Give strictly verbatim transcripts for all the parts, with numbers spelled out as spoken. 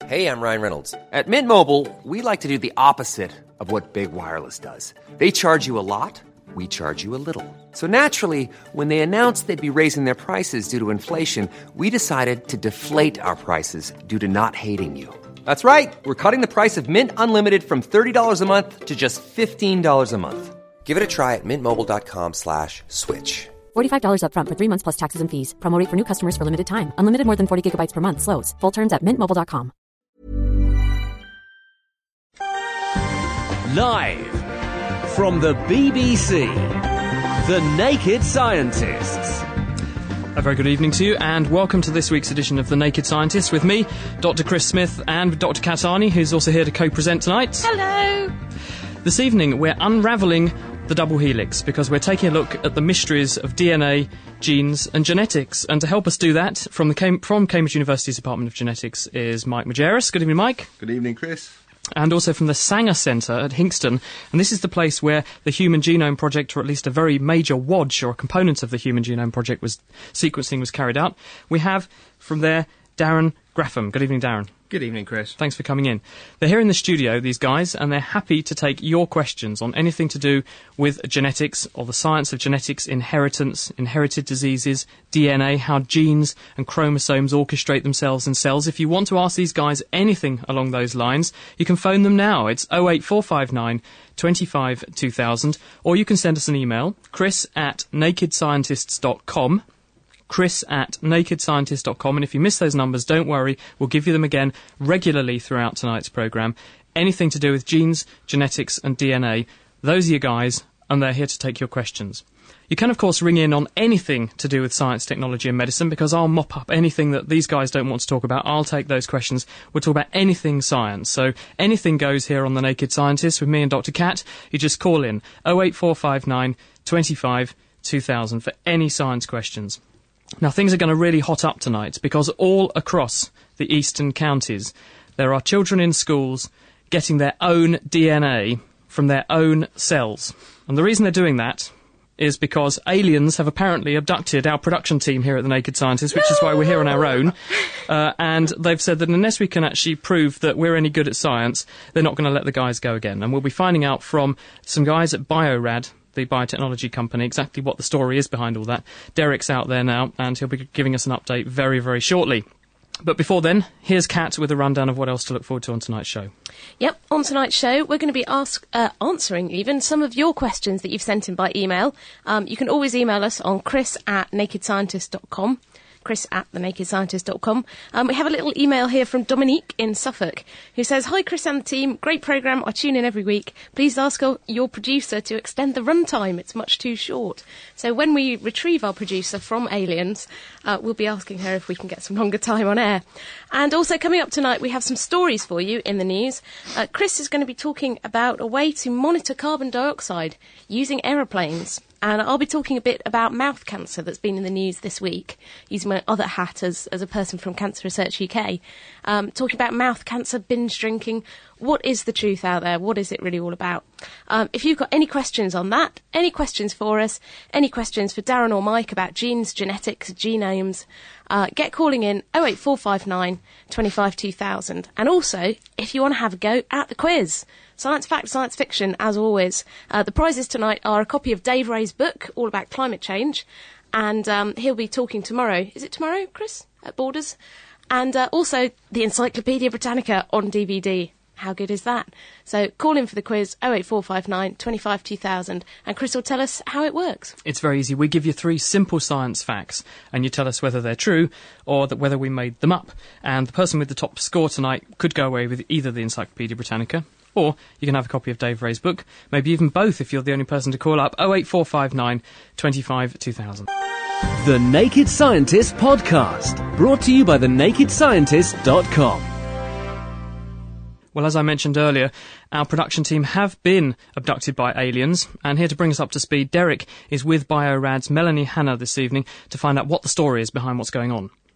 Hey, I'm Ryan Reynolds. At Mint Mobile, we like to do the opposite of what Big Wireless does. They charge you a lot, we charge you a little. So naturally, when they announced they'd be raising their prices due to inflation, we decided to deflate our prices due to not hating you. That's right. We're cutting the price of Mint Unlimited from thirty dollars a month to just fifteen dollars a month. Give it a try at mintmobile.com slash switch. forty-five dollars up front for three months plus taxes and fees. Promo rate for new customers for limited time. Unlimited more than forty gigabytes per month. Slows full terms at mint mobile dot com. Live from the B B C, The Naked Scientists. A very good evening to you, and welcome to this week's edition of The Naked Scientists with me, Doctor Chris Smith, and Doctor Kat Arney, who's also here to co-present tonight. Hello! This evening, we're unravelling the double helix, because we're taking a look at the mysteries of D N A, genes, and genetics. And to help us do that, from the Cam- from Cambridge University's Department of Genetics is Mike Majerus. Good evening, Mike. Good evening, Chris. And also from the Sanger Centre at Hinxton. And this is the place where the Human Genome Project, or at least a very major wodge or a component of the Human Genome Project was sequencing was carried out. We have from there Darren Graffam. Good evening, Darren. Good evening, Chris. Thanks for coming in. They're here in the studio, these guys, and they're happy to take your questions on anything to do with genetics or the science of genetics, inheritance, inherited diseases, D N A, how genes and chromosomes orchestrate themselves in cells. If you want to ask these guys anything along those lines, you can phone them now. It's oh eight four five nine, twenty-five, two thousand, or you can send us an email, chris at naked scientists dot com. chris at naked scientist dot com, and if you miss those numbers, don't worry, we'll give you them again regularly throughout tonight's programme. Anything to do with genes, genetics and D N A, those are your guys, and they're here to take your questions. You can, of course, ring in on anything to do with science, technology and medicine, because I'll mop up anything that these guys don't want to talk about. I'll take those questions. We'll talk about anything science. So anything goes here on The Naked Scientist with me and Doctor Kat. You just call in oh eight four five nine, twenty-five, two thousand for any science questions. Now, things are going to really hot up tonight, because all across the eastern counties there are children in schools getting their own D N A from their own cells. And the reason they're doing that is because aliens have apparently abducted our production team here at The Naked Scientists, which is why we're here on our own. Uh, and they've said that unless we can actually prove that we're any good at science, they're not going to let the guys go again. And we'll be finding out from some guys at Biorad, the biotechnology company, exactly what the story is behind all that. Derek's out there now, and he'll be giving us an update very, very shortly. But before then, here's Kat with a rundown of what else to look forward to on tonight's show. Yep, on tonight's show, we're going to be ask, uh, answering even some of your questions that you've sent in by email. Um, you can always email us on chris at naked scientist dot com. chris at the naked scientist dot com. Um, we have a little email here from Dominique in Suffolk, who says, "Hi Chris and the team, great programme, I tune in every week. Please ask your producer to extend the runtime, it's much too short." So when we retrieve our producer from Aliens, uh, we'll be asking her if we can get some longer time on air. And also coming up tonight, we have some stories for you in the news. Uh, Chris is going to be talking about a way to monitor carbon dioxide using aeroplanes. And I'll be talking a bit about mouth cancer that's been in the news this week, using my other hat as, as a person from Cancer Research U K. Um, talking about mouth cancer, binge drinking. What is the truth out there? What is it really all about? Um, if you've got any questions on that, any questions for us, any questions for Darren or Mike about genes, genetics, genomes, uh, get calling in oh eight four five nine, twenty-five, two thousand. And also, if you want to have a go at the quiz, Science fact, science fiction, as always. Uh, the prizes tonight are a copy of Dave Ray's book, all about climate change, and um, he'll be talking tomorrow. Is it tomorrow, Chris, at Borders? And uh, also the Encyclopaedia Britannica on D V D. How good is that? So call in for the quiz, oh eight four five nine, twenty-five, two thousand, and Chris will tell us how it works. It's very easy. We give you three simple science facts, and you tell us whether they're true or that whether we made them up. And the person with the top score tonight could go away with either the Encyclopaedia Britannica, or you can have a copy of Dave Ray's book, maybe even both if you're the only person to call up, oh eight four five nine, twenty-five, two thousand. The Naked Scientist Podcast, brought to you by the naked scientist dot com. Well, as I mentioned earlier, our production team have been abducted by aliens, and here to bring us up to speed, Derek is with Biorad's Melanie Hanna this evening to find out what the story is behind what's going on.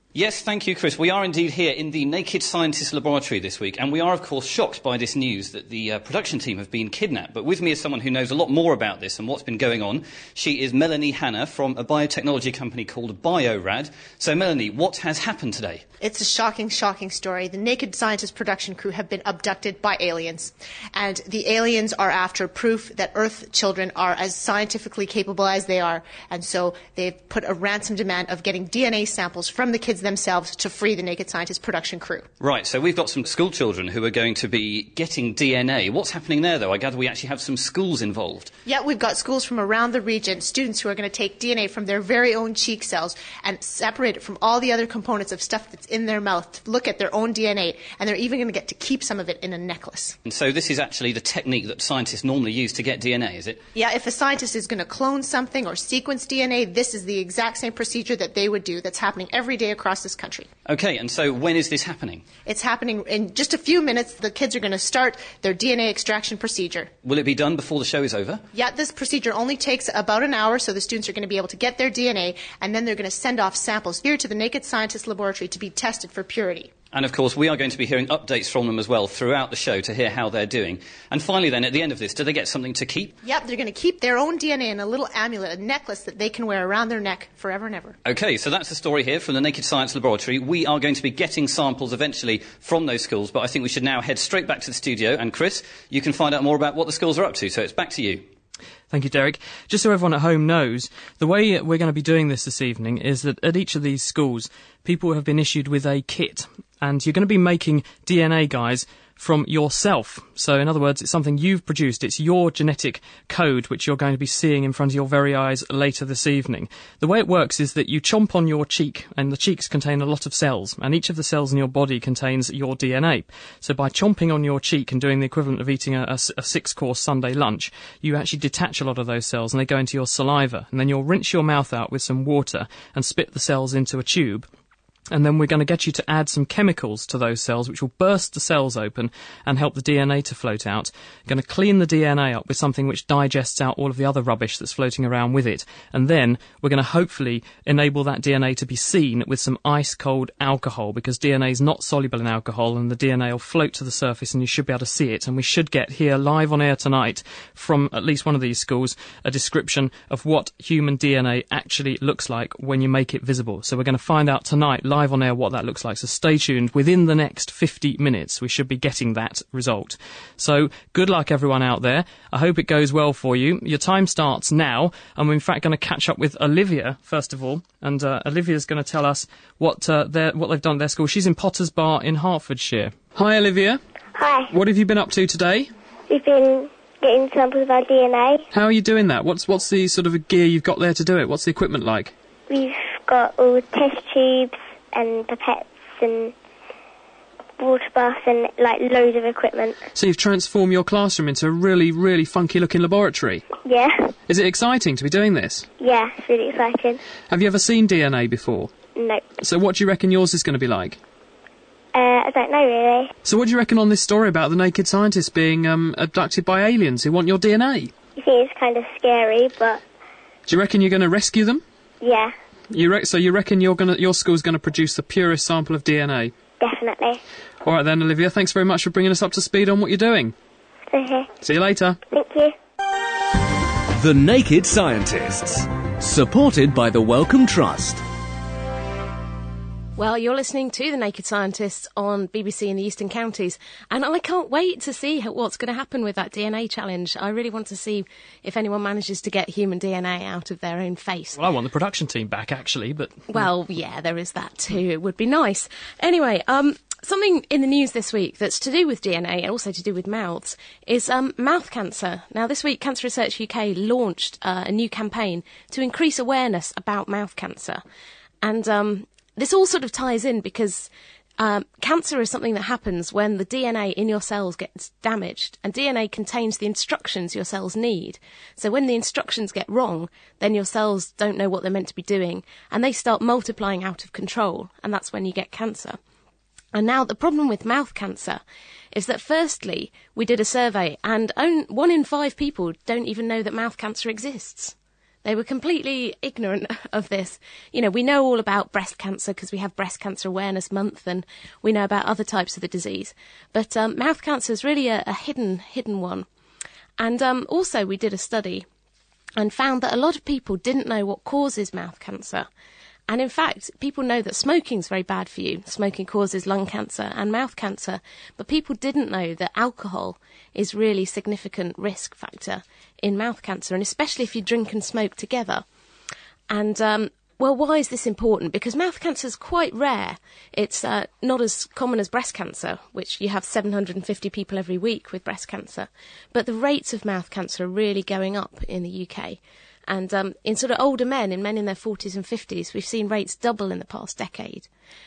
Yes, thank you, Chris. We are indeed here in the Naked Scientist Laboratory this week, and we are, of course, shocked by this news that the uh, production team have been kidnapped. But with me is someone who knows a lot more about this and what's been going on. She is Melanie Hanna from a biotechnology company called Biorad. So, Melanie, what has happened today? It's a shocking, shocking story. The Naked Scientist production crew have been abducted by aliens, and the aliens are after proof that Earth children are as scientifically capable as they are, and so they've put a ransom demand of getting D N A samples from the kids themselves to free the Naked Scientist production crew. Right, so we've got some school children who are going to be getting D N A. What's happening there, though? I gather we actually have some schools involved. Yeah, we've got schools from around the region, students who are going to take D N A from their very own cheek cells and separate it from all the other components of stuff that's in their mouth to look at their own D N A, and they're even going to get to keep some of it in a necklace. And so this is actually the technique that scientists normally use to get D N A, is it? Yeah, if a scientist is going to clone something or sequence D N A, this is the exact same procedure that they would do that's happening every day across this country. OK, and so when is this happening? It's happening in just a few minutes. The kids are going to start their D N A extraction procedure. Will it be done before the show is over? Yeah, this procedure only takes about an hour, so the students are going to be able to get their D N A, and then they're going to send off samples here to the Naked Scientist Laboratory to be tested for purity. And, of course, we are going to be hearing updates from them as well throughout the show to hear how they're doing. And finally, then, at the end of this, do they get something to keep? Yep, they're going to keep their own D N A in a little amulet, a necklace that they can wear around their neck forever and ever. OK, so that's the story here from the Naked Science Laboratory. We are going to be getting samples eventually from those schools, but I think we should now head straight back to the studio. And, Chris, you can find out more about what the schools are up to, so it's back to you. Thank you, Derek. Just so everyone at home knows, the way we're going to be doing this this evening is that at each of these schools, people have been issued with a kit, and you're going to be making D N A, guys, from yourself. So, in other words, it's something you've produced. It's your genetic code, which you're going to be seeing in front of your very eyes later this evening. The way it works is that you chomp on your cheek, and the cheeks contain a lot of cells, and each of the cells in your body contains your D N A. So by chomping on your cheek and doing the equivalent of eating a, a, a six-course Sunday lunch, you actually detach a lot of those cells, and they go into your saliva. And then you'll rinse your mouth out with some water and spit the cells into a tube. And then we're going to get you to add some chemicals to those cells, which will burst the cells open and help the D N A to float out. We're going to clean the D N A up with something which digests out all of the other rubbish that's floating around with it. And then we're going to hopefully enable that D N A to be seen with some ice-cold alcohol, because D N A is not soluble in alcohol, and the D N A will float to the surface and you should be able to see it. And we should get here live on air tonight from at least one of these schools a description of what human D N A actually looks like when you make it visible. So we're going to find out tonight live on air what that looks like, so stay tuned. Within the next fifty minutes we should be getting that result. So good luck everyone out there. I hope it goes well for you. Your time starts now, and we're in fact going to catch up with Olivia first of all, and uh, Olivia's going to tell us what uh, their, what they've done at their school. She's in Potters Bar in Hertfordshire. Hi Olivia. Hi. What have you been up to today? We've been getting samples of our D N A. How are you doing that? What's what's the sort of gear you've got there to do it? What's the equipment like? We've got all test tubes and pipettes and water baths and like loads of equipment. So you've transformed your classroom into a really, really funky looking laboratory? Yeah. Is it exciting to be doing this? Yeah, it's really exciting. Have you ever seen D N A before? No. So what do you reckon yours is going to be like? Uh, I don't know really. So what do you reckon on this story about the naked scientists being um, abducted by aliens who want your D N A? You think it's kind of scary, but... Do you reckon you're going to rescue them? Yeah. You re- so you reckon you're gonna, your school's going to produce the purest sample of D N A? Definitely. All right then, Olivia, thanks very much for bringing us up to speed on what you're doing. Okay. See you later. Thank you. The Naked Scientists. Supported by the Wellcome Trust. Well, you're listening to The Naked Scientists on B B C in the Eastern Counties, and I can't wait to see what's going to happen with that D N A challenge. I really want to see if anyone manages to get human D N A out of their own face. Well, I want the production team back, actually, but... Well, yeah, there is that too. It would be nice. Anyway, um... something in the news this week that's to do with D N A and also to do with mouths is um, mouth cancer. Now, this week, Cancer Research U K launched uh, a new campaign to increase awareness about mouth cancer. And um, this all sort of ties in because um, cancer is something that happens when the D N A in your cells gets damaged. And D N A contains the instructions your cells need. So when the instructions get wrong, then your cells don't know what they're meant to be doing. And they start multiplying out of control. And that's when you get cancer. And now the problem with mouth cancer is that firstly, we did a survey and one in five people don't even know that mouth cancer exists. They were completely ignorant of this. You know, we know all about breast cancer because we have Breast Cancer Awareness Month, and we know about other types of the disease. But um, mouth cancer is really a, a hidden, hidden one. And um, also we did a study and found that a lot of people didn't know what causes mouth cancer. And in fact, people know that smoking is very bad for you. Smoking causes lung cancer and mouth cancer. But people didn't know that alcohol is really a significant risk factor in mouth cancer, and especially if you drink and smoke together. And, um, well, why is this important? Because mouth cancer is quite rare. It's uh, not as common as breast cancer, which you have seven hundred fifty people every week with breast cancer. But the rates of mouth cancer are really going up in the U K. And um, in sort of older men, in men in their forties and fifties, we've seen rates double in the past decade.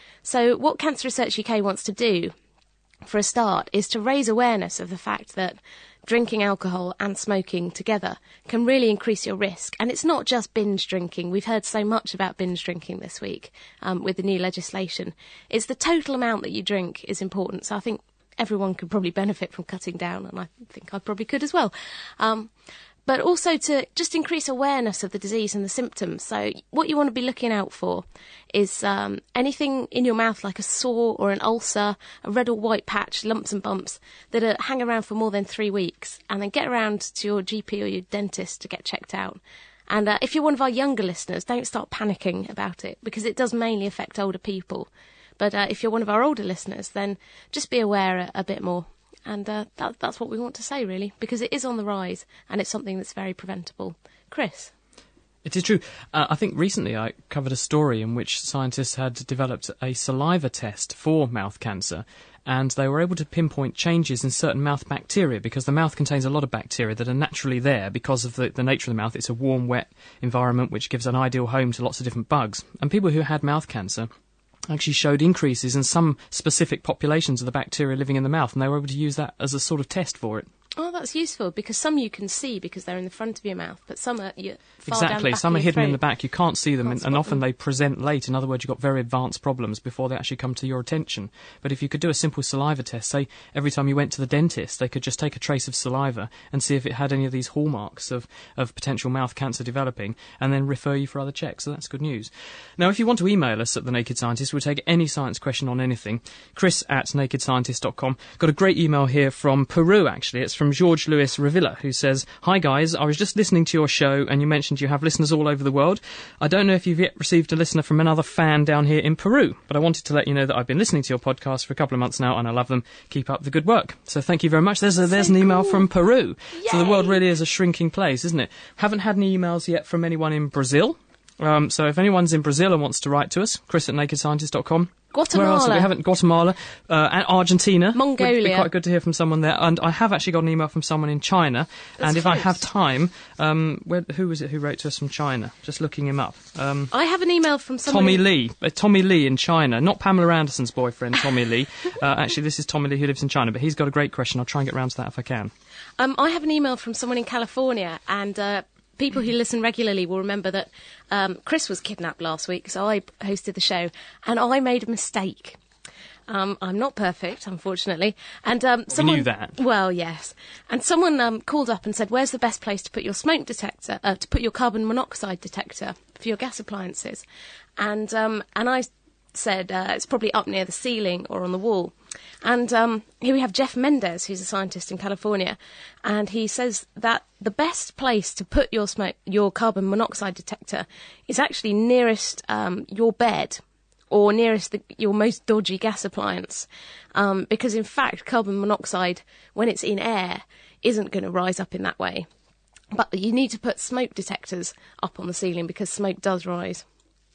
So what Cancer Research U K wants to do, for a start, is to raise awareness of the fact that drinking alcohol and smoking together can really increase your risk. And it's not just binge drinking. We've heard so much about binge drinking this week um, with the new legislation. It's the total amount that you drink is important. So I think everyone could probably benefit from cutting down, and I think I probably could as well. Um, but also to just increase awareness of the disease and the symptoms. So what you want to be looking out for is um, anything in your mouth like a sore or an ulcer, a red or white patch, lumps and bumps that are, hang around for more than three weeks, and then get around to your G P or your dentist to get checked out. And uh, if you're one of our younger listeners, don't start panicking about it, because it does mainly affect older people. But uh, if you're one of our older listeners, then just be aware a, a bit more. And uh, that, that's what we want to say, really, because it is on the rise and it's something that's very preventable. Chris? It is true. Uh, I think recently I covered a story in which scientists had developed a saliva test for mouth cancer, and they were able to pinpoint changes in certain mouth bacteria, because the mouth contains a lot of bacteria that are naturally there because of the, the nature of the mouth. It's a warm, wet environment which gives an ideal home to lots of different bugs. And people who had mouth cancer actually showed increases in some specific populations of the bacteria living in the mouth, and they were able to use that as a sort of test for it. Oh, that's useful, because some you can see because they're in the front of your mouth, but some are you far exactly. down the back Some of are your hidden throat. in the back. You can't see them, Can't and, spot and often them. they present late. In other words, you've got very advanced problems before they actually come to your attention. But if you could do a simple saliva test, say every time you went to the dentist, they could just take a trace of saliva and see if it had any of these hallmarks of, of potential mouth cancer developing, and then refer you for other checks. So that's good news. Now, if you want to email us at The Naked Scientist, we'll take any science question on anything. Chris at naked scientist dot com. Got a great email here from Peru, actually. It's from George Luis Revilla, who says, "Hi guys, I was just listening to your show and you mentioned you have listeners all over the world. I don't know if you've yet received a listener from another fan down here in Peru, but I wanted to let you know that I've been listening to your podcast for a couple of months now and I love them. Keep up the good work." So thank you very much. There's a, there's an email from Peru. So the world really is a shrinking place, isn't it? Haven't had any emails yet from anyone in Brazil. Um, so if anyone's in Brazil and wants to write to us, Chris at naked scientist dot com. Guatemala. Where else have we haven't? Guatemala, uh, and Argentina. Mongolia. Would be quite good to hear from someone there. And I have actually got an email from someone in China. That's and if I close. have time, um, where, who was it who wrote to us from China? Just looking him up. Um, I have an email from someone... Tommy in- Lee. Uh, Tommy Lee in China. Not Pamela Anderson's boyfriend, Tommy Lee. Uh, actually, this is Tommy Lee who lives in China, but he's got a great question. I'll try and get round to that if I can. Um, I have an email from someone in California, and uh, people who listen regularly will remember that um, Chris was kidnapped last week, so I hosted the show, and I made a mistake. Um, I'm not perfect, unfortunately. And um, someone knew that. Well, yes. And someone um, called up and said, "Where's the best place to put your smoke detector? Uh, to put your carbon monoxide detector for your gas appliances?" And um, and I said uh, it's probably up near the ceiling or on the wall. And um, here we have Jeff Mendez, who's a scientist in California, and he says that the best place to put your smoke, your carbon monoxide detector is actually nearest um, your bed, or nearest the, your most dodgy gas appliance, um, because in fact carbon monoxide, when it's in air, isn't going to rise up in that way. But you need to put smoke detectors up on the ceiling because smoke does rise.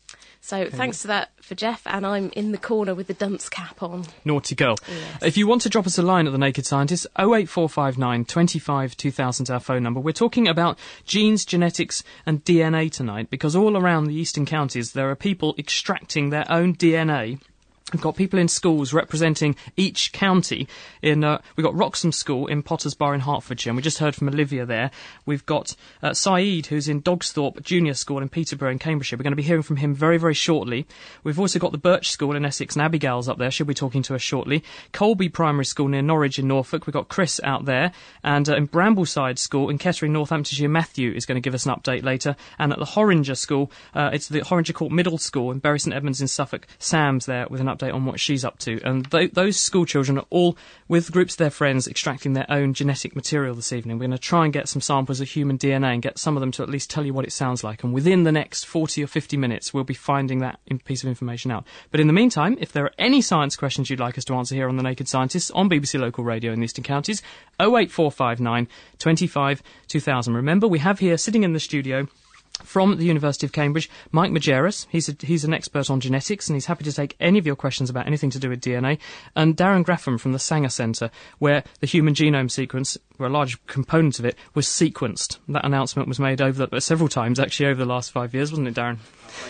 So okay. Thanks to that for Jeff, and I'm in the corner with the dunce cap on. Naughty girl. Yes. If you want to drop us a line at The Naked Scientist, oh eight four five nine, twenty-five, two thousand, our phone number. We're talking about genes, genetics and D N A tonight, because all around the eastern counties there are people extracting their own D N A We've got people in schools representing each county. In uh, we've got Wroxham School in Potters Bar in Hertfordshire, and we just heard from Olivia there. We've got uh, Saeed, who's in Dogsthorpe Junior School in Peterborough in Cambridgeshire. We're going to be hearing from him very, very shortly. We've also got the Birch School in Essex, and Abigail's up there. She'll be talking to us shortly. Colby Primary School near Norwich in Norfolk. We've got Chris out there. And uh, in Brambleside School in Kettering, Northamptonshire, Matthew is going to give us an update later. And at the Horringer School, uh, it's the Horringer Court Middle School in Bury St Edmunds in Suffolk. Sam's there with an update on what she's up to. And th- those school children are all, with groups of their friends, extracting their own genetic material this evening. We're going to try and get some samples of human D N A and get some of them to at least tell you what it sounds like. And within the next forty or fifty minutes, we'll be finding that in- piece of information out. But in the meantime, if there are any science questions you'd like us to answer here on The Naked Scientists on B B C Local Radio in the Eastern Counties, oh eight four five nine, twenty-five, two thousand. Remember, we have here, sitting in the studio, from the University of Cambridge, Mike Majerus. He's a, he's an expert on genetics, and he's happy to take any of your questions about anything to do with D N A. And Darren Graffam from the Sanger Centre, where the human genome sequence, where a large component of it, was sequenced. That announcement was made over the, several times, actually, over the last five years, wasn't it, Darren?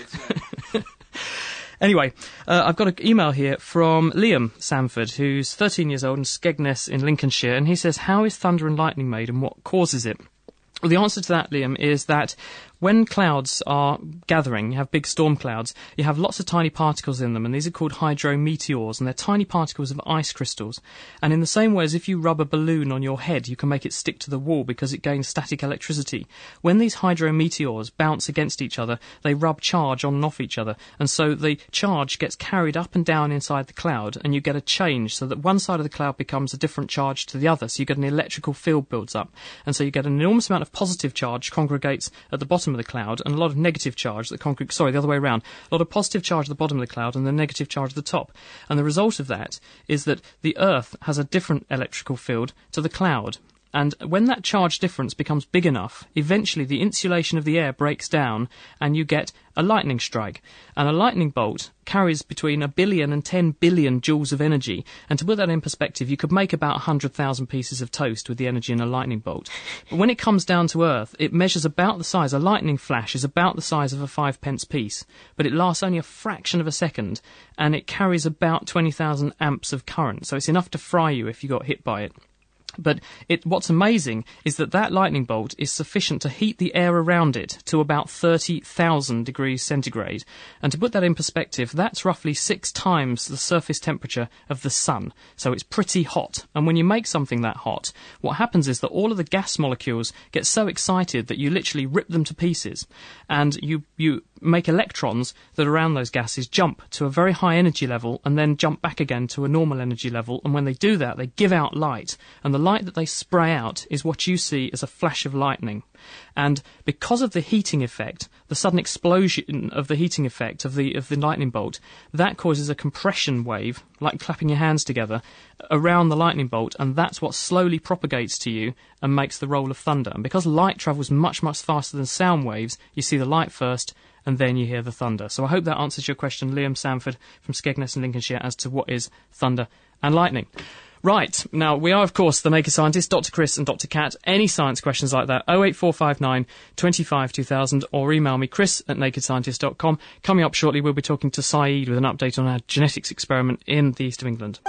Anyway, uh, I've got an email here from Liam Sanford, who's thirteen years old in Skegness in Lincolnshire, and he says, how is thunder and lightning made, and what causes it? Well, the answer to that, Liam, is that when clouds are gathering, you have big storm clouds, you have lots of tiny particles in them, and these are called hydrometeors, and they're tiny particles of ice crystals. And in the same way as if you rub a balloon on your head, you can make it stick to the wall because it gains static electricity. When these hydrometeors bounce against each other, they rub charge on and off each other, and so the charge gets carried up and down inside the cloud, and you get a change so that one side of the cloud becomes a different charge to the other, so you get an electrical field builds up. And so you get an enormous amount of positive charge congregates at the bottom of the cloud, and a lot of negative charge that congregates, sorry, the other way around, a lot of positive charge at the bottom of the cloud and the negative charge at the top. And the result of that is that the Earth has a different electrical field to the cloud. And when that charge difference becomes big enough, eventually the insulation of the air breaks down and you get a lightning strike. And a lightning bolt carries between a billion and ten billion joules of energy. And to put that in perspective, you could make about one hundred thousand pieces of toast with the energy in a lightning bolt. But when it comes down to Earth, it measures about the size, a lightning flash is about the size of a five pence piece. But it lasts only a fraction of a second, and it carries about twenty thousand amps of current. So it's enough to fry you if you got hit by it. But it, what's amazing is that that lightning bolt is sufficient to heat the air around it to about thirty thousand degrees centigrade. And to put that in perspective, that's roughly six times the surface temperature of the sun. So it's pretty hot. And when you make something that hot, what happens is that all of the gas molecules get so excited that you literally rip them to pieces. And you, you make electrons that around those gases jump to a very high energy level and then jump back again to a normal energy level. And when they do that, they give out light. And the light that they spray out is what you see as a flash of lightning. And because of the heating effect, the sudden explosion of the heating effect of the of the lightning bolt, that causes a compression wave, like clapping your hands together, around the lightning bolt, and that's what slowly propagates to you and makes the roll of thunder. And because light travels much, much faster than sound waves, you see the light first, and then you hear the thunder. So I hope that answers your question, Liam Sanford from Skegness in Lincolnshire, as to what is thunder and lightning. Right, now we are of course the Naked Scientists, Doctor Chris and Doctor Cat. Any science questions like that, oh eight four five nine, twenty-five, two thousand, or email me, chris at naked scientist dot com. Coming up shortly, we'll be talking to Saeed with an update on our genetics experiment in the east of England.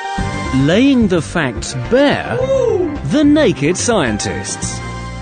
Laying the facts bare, the Naked Scientists.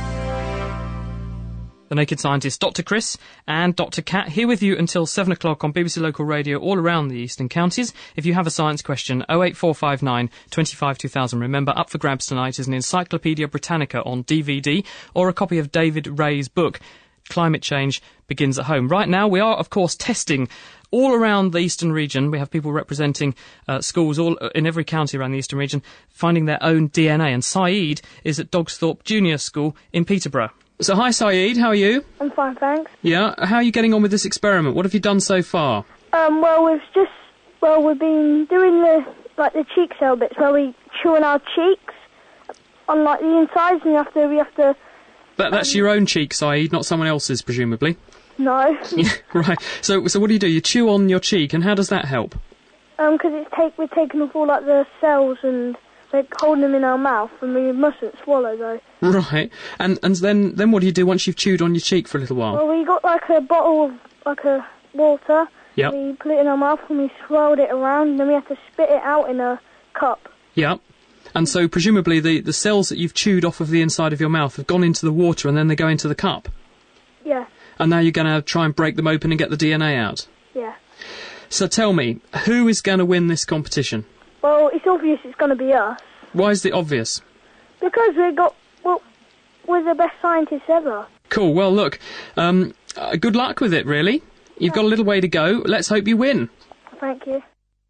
The Naked Scientists, Doctor Chris and Doctor Cat, here with you until seven o'clock on B B C Local Radio all around the eastern counties. If you have a science question, oh eight four five nine, twenty-five, two thousand. Remember, up for grabs tonight is an Encyclopaedia Britannica on D V D or a copy of David Ray's book, Climate Change Begins at Home. Right now, we are, of course, testing all around the eastern region. We have people representing uh, schools all in every county around the eastern region, finding their own D N A. And Saeed is at Dogsthorpe Junior School in Peterborough. So hi Saeed, how are you? I'm fine, thanks. Yeah, how are you getting on with this experiment? What have you done so far? Um, well, we've just, well, we've been doing the, like, the cheek cell bits where we chew on our cheeks, on, like, the insides, and you have to, we have to... That, that's um, your own cheek, Saeed, not someone else's, presumably? No. Yeah, right. So, so what do you do? You chew on your cheek, and how does that help? Um, because it's take, we're taking off all, like, the cells and... like holding them in our mouth, and we mustn't swallow though. Right, and and then then what do you do once you've chewed on your cheek for a little while? Well, we got like a bottle of like a water, Yep. We put it in our mouth and we swirled it around, and then we have to spit it out in a cup. Yep. And so presumably the, the cells that you've chewed off of the inside of your mouth have gone into the water and then they go into the cup. Yeah. And now you're going to try and break them open and get the D N A out. Yeah. So tell me, who is going to win this competition? Well, it's obvious it's going to be us. Why is it obvious? Because we got, well, we're the best scientists ever. Cool. Well, look, um, uh, good luck with it, really. You've got a little way to go. Let's hope you win. Thank you.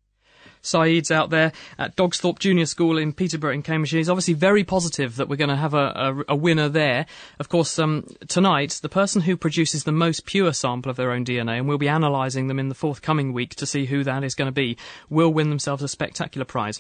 Saeed's out there at Dogsthorpe Junior School in Peterborough in Cambridgeshire. He's obviously very positive that we're going to have a, a, a winner there. Of course, um, tonight, the person who produces the most pure sample of their own D N A, and we'll be analysing them in the forthcoming week to see who that is going to be, will win themselves a spectacular prize.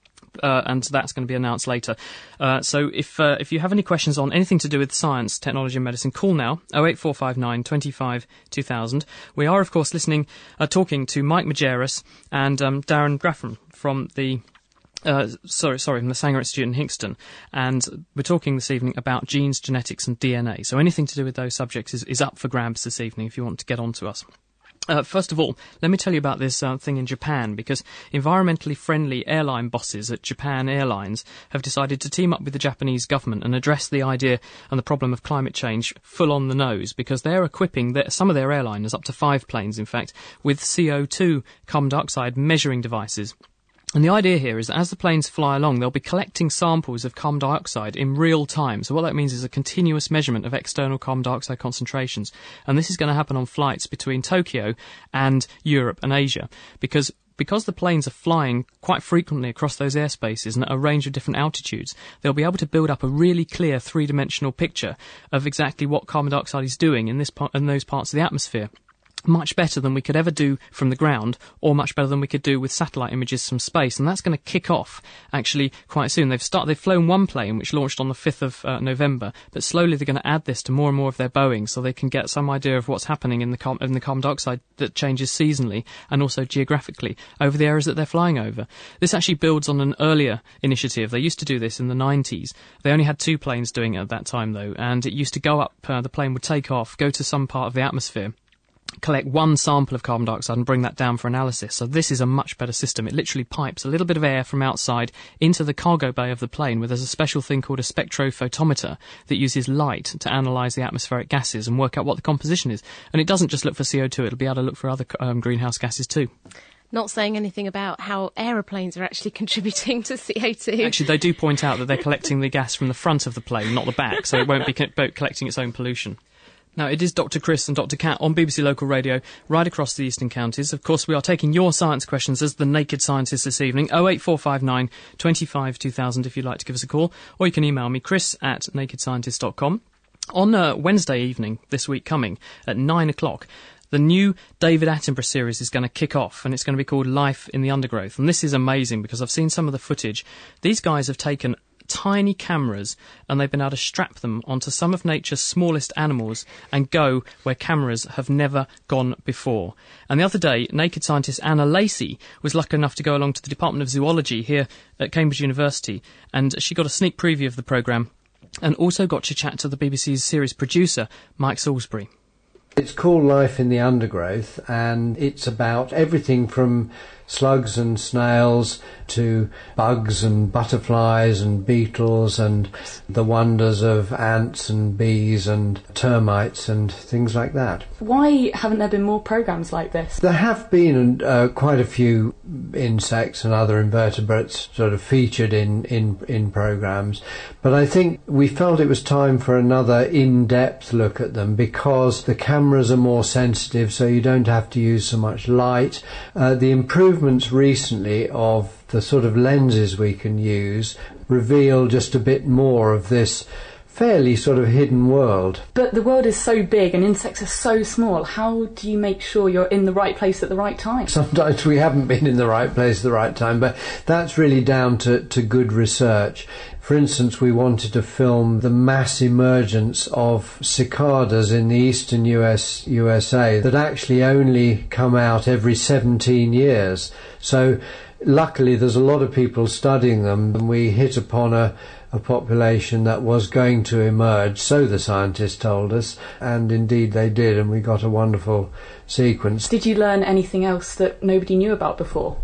Uh, and that's going to be announced later. Uh, so if uh, if you have any questions on anything to do with science, technology and medicine, call now, oh eight four five nine, two five, two thousand. We are, of course, listening, uh, talking to Mike Majerus and um, Darren Graffam from the... Uh, sorry, sorry, from the Sanger Institute in Hinxton, and we're talking this evening about genes, genetics and D N A. So anything to do with those subjects is, is up for grabs this evening if you want to get on to us. Uh, first of all, let me tell you about this uh, thing in Japan, because environmentally friendly airline bosses at Japan Airlines have decided to team up with the Japanese government and address the idea and the problem of climate change full on the nose, because they're equipping their, some of their airliners, up to five planes in fact, with C O two, carbon dioxide measuring devices. And the idea here is that as the planes fly along, they'll be collecting samples of carbon dioxide in real time. So what that means is a continuous measurement of external carbon dioxide concentrations. And this is going to happen on flights between Tokyo and Europe and Asia, because Because the planes are flying quite frequently across those airspaces and at a range of different altitudes, they'll be able to build up a really clear three-dimensional picture of exactly what carbon dioxide is doing in this part, in those parts of the atmosphere. Much better than we could ever do from the ground, or much better than we could do with satellite images from space. And that's going to kick off, actually, quite soon. They've started, they've flown one plane, which launched on the fifth of uh, November, but slowly they're going to add this to more and more of their Boeing, so they can get some idea of what's happening in the, car- in the carbon dioxide that changes seasonally, and also geographically, over the areas that they're flying over. This actually builds on an earlier initiative. They used to do this in the nineties. They only had two planes doing it at that time, though, and it used to go up, uh, the plane would take off, go to some part of the atmosphere, collect one sample of carbon dioxide and bring that down for analysis. So this is a much better system. It literally pipes a little bit of air from outside into the cargo bay of the plane, where there's a special thing called a spectrophotometer that uses light to analyse the atmospheric gases and work out what the composition is. And it doesn't just look for C O two, it'll be able to look for other um, greenhouse gases too. Not saying anything about how aeroplanes are actually contributing to C O two. Actually, they do point out that they're collecting the gas from the front of the plane, not the back, so it won't be co- collecting its own pollution. Now, it is Doctor Chris and Doctor Cat on B B C Local Radio, right across the eastern counties. Of course, we are taking your science questions as the Naked Scientists this evening. oh eight four five nine, two five, two thousand if you'd like to give us a call. Or you can email me, chris at naked scientist dot com. On uh, Wednesday evening, this week coming, at nine o'clock, the new David Attenborough series is going to kick off, and it's going to be called Life in the Undergrowth. And this is amazing, because I've seen some of the footage. These guys have taken tiny cameras and they've been able to strap them onto some of nature's smallest animals and go where cameras have never gone before. And the other day, Naked Scientist Anna Lacey was lucky enough to go along to the Department of Zoology here at Cambridge University, and she got a sneak preview of the programme and also got to chat to the B B C's series producer, Mike Salisbury. It's called Life in the Undergrowth, and it's about everything from slugs and snails to bugs and butterflies and beetles and the wonders of ants and bees and termites and things like that. Why haven't there been more programmes like this? There have been uh, quite a few insects and other invertebrates sort of featured in, in, in programmes, but I think we felt it was time for another in-depth look at them, because the cameras are more sensitive, so you don't have to use so much light. Uh, the improvements recently of the sort of lenses we can use reveal just a bit more of this fairly sort of hidden world. But the world is so big and insects are so small. How do you make sure you're in the right place at the right time? Sometimes we haven't been in the right place at the right time, but that's really down to, to good research. For instance, we wanted to film the mass emergence of cicadas in the eastern U S U S A that actually only come out every seventeen years. So luckily there's a lot of people studying them, and we hit upon a a population that was going to emerge, so the scientists told us, and indeed they did, and we got a wonderful sequence. Did you learn anything else that nobody knew about before?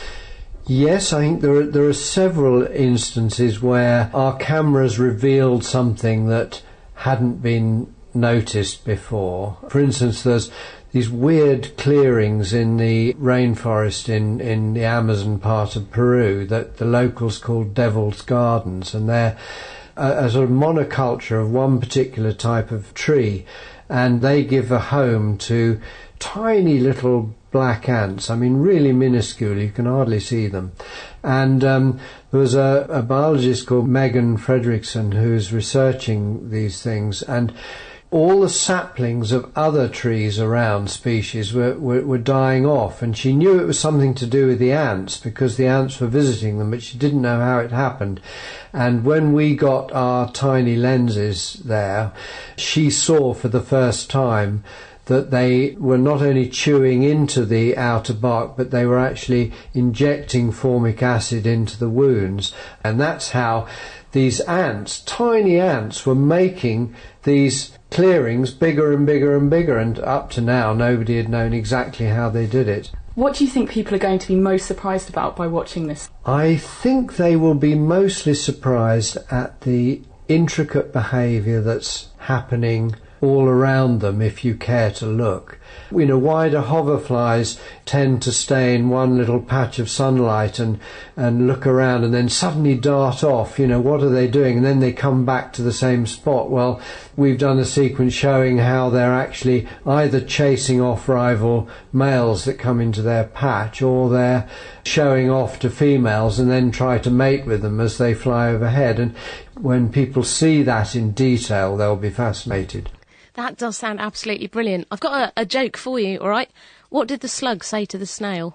Yes, I think there are, there are several instances where our cameras revealed something that hadn't been noticed before. For instance, there's these weird clearings in the rainforest in, in the Amazon part of Peru that the locals call Devil's Gardens, and they're a, a sort of monoculture of one particular type of tree, and they give a home to tiny little black ants. I mean, really minuscule, you can hardly see them. And um, there was a, a biologist called Megan Fredrickson who's researching these things, and all the saplings of other trees around species were, were, were dying off, and she knew it was something to do with the ants because the ants were visiting them, but she didn't know how it happened. And when we got our tiny lenses there, she saw for the first time that they were not only chewing into the outer bark, but they were actually injecting formic acid into the wounds. And that's how these ants, tiny ants, were making these clearings bigger and bigger and bigger, and up to now nobody had known exactly how they did it. What do you think people are going to be most surprised about by watching this? I think they will be mostly surprised at the intricate behaviour that's happening all around them if you care to look. You know, wider hoverflies tend to stay in one little patch of sunlight and, and look around and then suddenly dart off. You know, what are they doing? And then they come back to the same spot. Well, we've done a sequence showing how they're actually either chasing off rival males that come into their patch, or they're showing off to females and then try to mate with them as they fly overhead. And when people see that in detail, they'll be fascinated. That does sound absolutely brilliant. I've got a, a joke for you, all right? What did the slug say to the snail?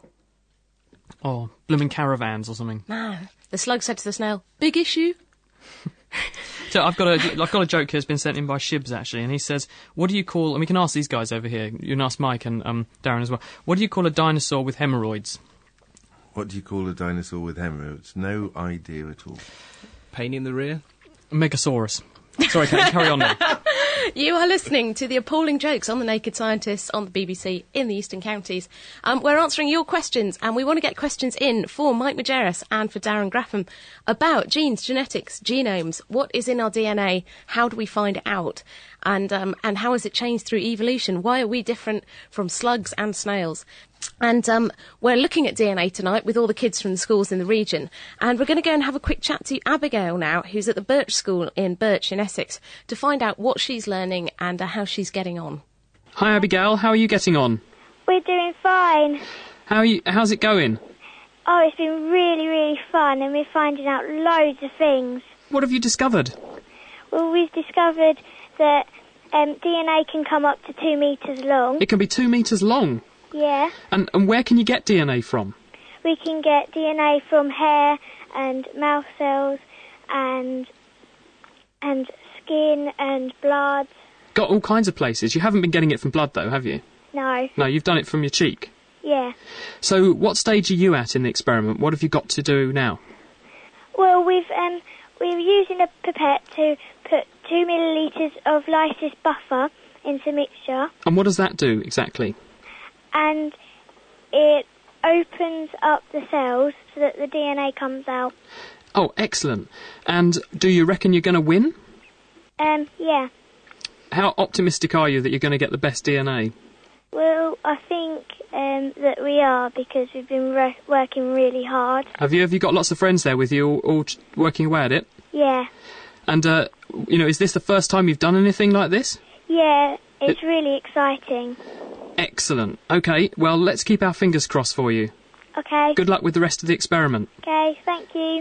Oh, blooming caravans or something. No, the slug said to the snail, big issue. So I've got a I've got a joke here that's been sent in by Shibs, actually, and he says, what do you call, and we can ask these guys over here, you can ask Mike and um, Darren as well, what do you call a dinosaur with hemorrhoids? What do you call a dinosaur with hemorrhoids? No idea at all. Pain in the rear? Megasaurus. Sorry, Kate, carry on now. You are listening to the appalling jokes on The Naked Scientists on the B B C in the Eastern Counties. Um, we're answering your questions, and we want to get questions in for Mike Majerus and for Darren Grafham about genes, genetics, genomes, what is in our D N A, how do we find it out, and um, and how has it changed through evolution? Why are we different from slugs and snails? And um, we're looking at D N A tonight with all the kids from the schools in the region. And we're going to go and have a quick chat to Abigail now, who's at the Birch School in Birch in Essex, to find out what she's learning and uh, how she's getting on. Hi, Abigail. How are you getting on? We're doing fine. How are you, how's it going? Oh, it's been really, really fun, and we're finding out loads of things. What have you discovered? Well, we've discovered that um, D N A can come up to two metres long. It can be two metres long? Yeah. And, and where can you get D N A from? We can get D N A from hair and mouth cells and and skin and blood. Got all kinds of places. You haven't been getting it from blood, though, have you? No. No, you've done it from your cheek? Yeah. So what stage are you at in the experiment? What have you got to do now? Well, we've um we're using a pipette to put two millilitres of lysis buffer into mixture. And what does that do, exactly? And it opens up the cells so that the D N A comes out. Oh, excellent. And do you reckon you're going to win? Um, yeah. How optimistic are you that you're going to get the best D N A? Well, I think um, that we are, because we've been re- working really hard. Have you? Have you got lots of friends there with you, all, all ch- working away at it? Yeah. And, uh, you know, is this the first time you've done anything like this? Yeah, it's it- really exciting. Excellent. OK, well, let's keep our fingers crossed for you. OK. Good luck with the rest of the experiment. OK, thank you.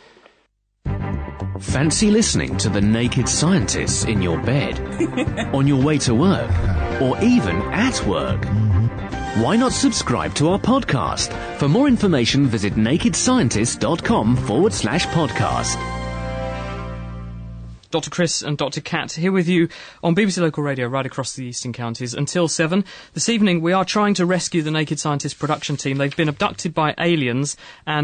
Fancy listening to The Naked Scientists in your bed, on your way to work, or even at work? Why not subscribe to our podcast? For more information, visit nakedscientist.com forward slash podcast. Doctor Chris and Doctor Kat here with you on B B C Local Radio right across the Eastern Counties until seven. This evening we are trying to rescue the Naked Scientists production team. They've been abducted by aliens, and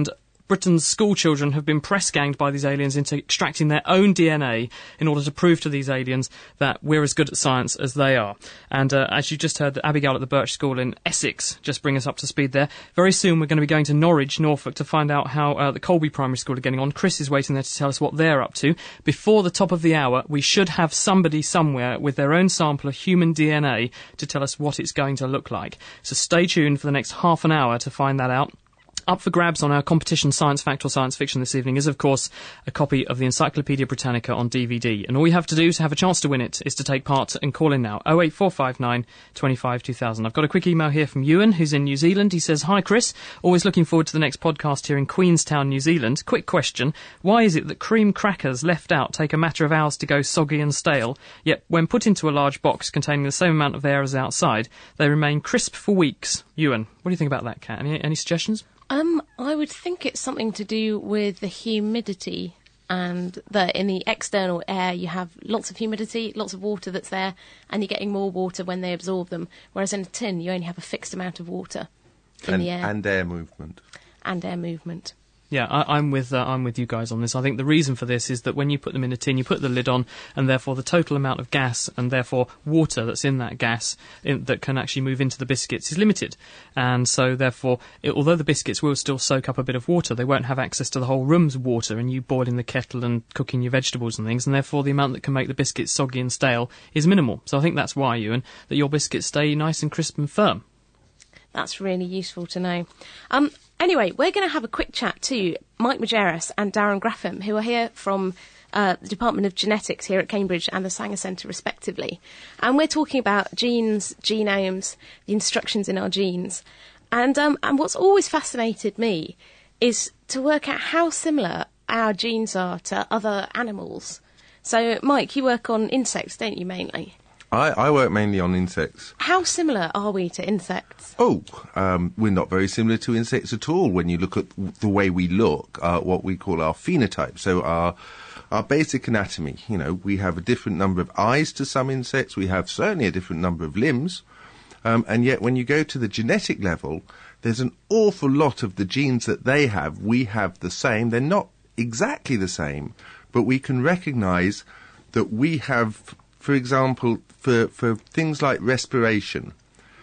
Britain's school children have been press-ganged by these aliens into extracting their own D N A in order to prove to these aliens that we're as good at science as they are. And uh, as you just heard, Abigail at the Birch School in Essex just bring us up to speed there. Very soon we're going to be going to Norwich, Norfolk, to find out how uh, the Colby Primary School are getting on. Chris is waiting there to tell us what they're up to. Before the top of the hour, we should have somebody somewhere with their own sample of human D N A to tell us what it's going to look like. So stay tuned for the next half an hour to find that out. Up for grabs on our competition Science Fact or Science Fiction this evening is, of course, a copy of the Encyclopaedia Britannica on D V D. And all you have to do to have a chance to win it is to take part and call in now. oh eight four five nine, two five, two thousand. I've got a quick email here from Ewan, who's in New Zealand. He says, "Hi, Chris. Always looking forward to the next podcast here in Queenstown, New Zealand. Quick question. Why is it that cream crackers left out take a matter of hours to go soggy and stale, yet when put into a large box containing the same amount of air as outside, they remain crisp for weeks?" Ewan, what do you think about that, Kat? Any, any suggestions? Um, I would think it's something to do with the humidity, and that in the external air you have lots of humidity, lots of water that's there, and you're getting more water when they absorb them, whereas in a tin you only have a fixed amount of water in and, the air. And air movement. And air movement. Yeah, I, I'm with uh, I'm with you guys on this. I think the reason for this is that when you put them in a tin, you put the lid on, and therefore the total amount of gas and therefore water that's in that gas in, that can actually move into the biscuits is limited. And so therefore, it, although the biscuits will still soak up a bit of water, they won't have access to the whole room's water, and you boiling the kettle and cooking your vegetables and things, and therefore the amount that can make the biscuits soggy and stale is minimal. So I think that's why, Ewan, that your biscuits stay nice and crisp and firm. That's really useful to know. Um, anyway, we're going to have a quick chat to Mike Majerus and Darren Graffam, who are here from uh, the Department of Genetics here at Cambridge and the Sanger Centre, respectively. And we're talking about genes, genomes, the instructions in our genes. And, um, and what's always fascinated me is to work out how similar our genes are to other animals. So, Mike, you work on insects, don't you, mainly? I, I work mainly on insects. How similar are we to insects? Oh, um, we're not very similar to insects at all when you look at the way we look, uh, what we call our phenotype. So our our basic anatomy, you know, we have a different number of eyes to some insects, we have certainly a different number of limbs, um, and yet when you go to the genetic level, there's an awful lot of the genes that they have, we have the same. They're not exactly the same, but we can recognise that we have, for example, for, for things like respiration,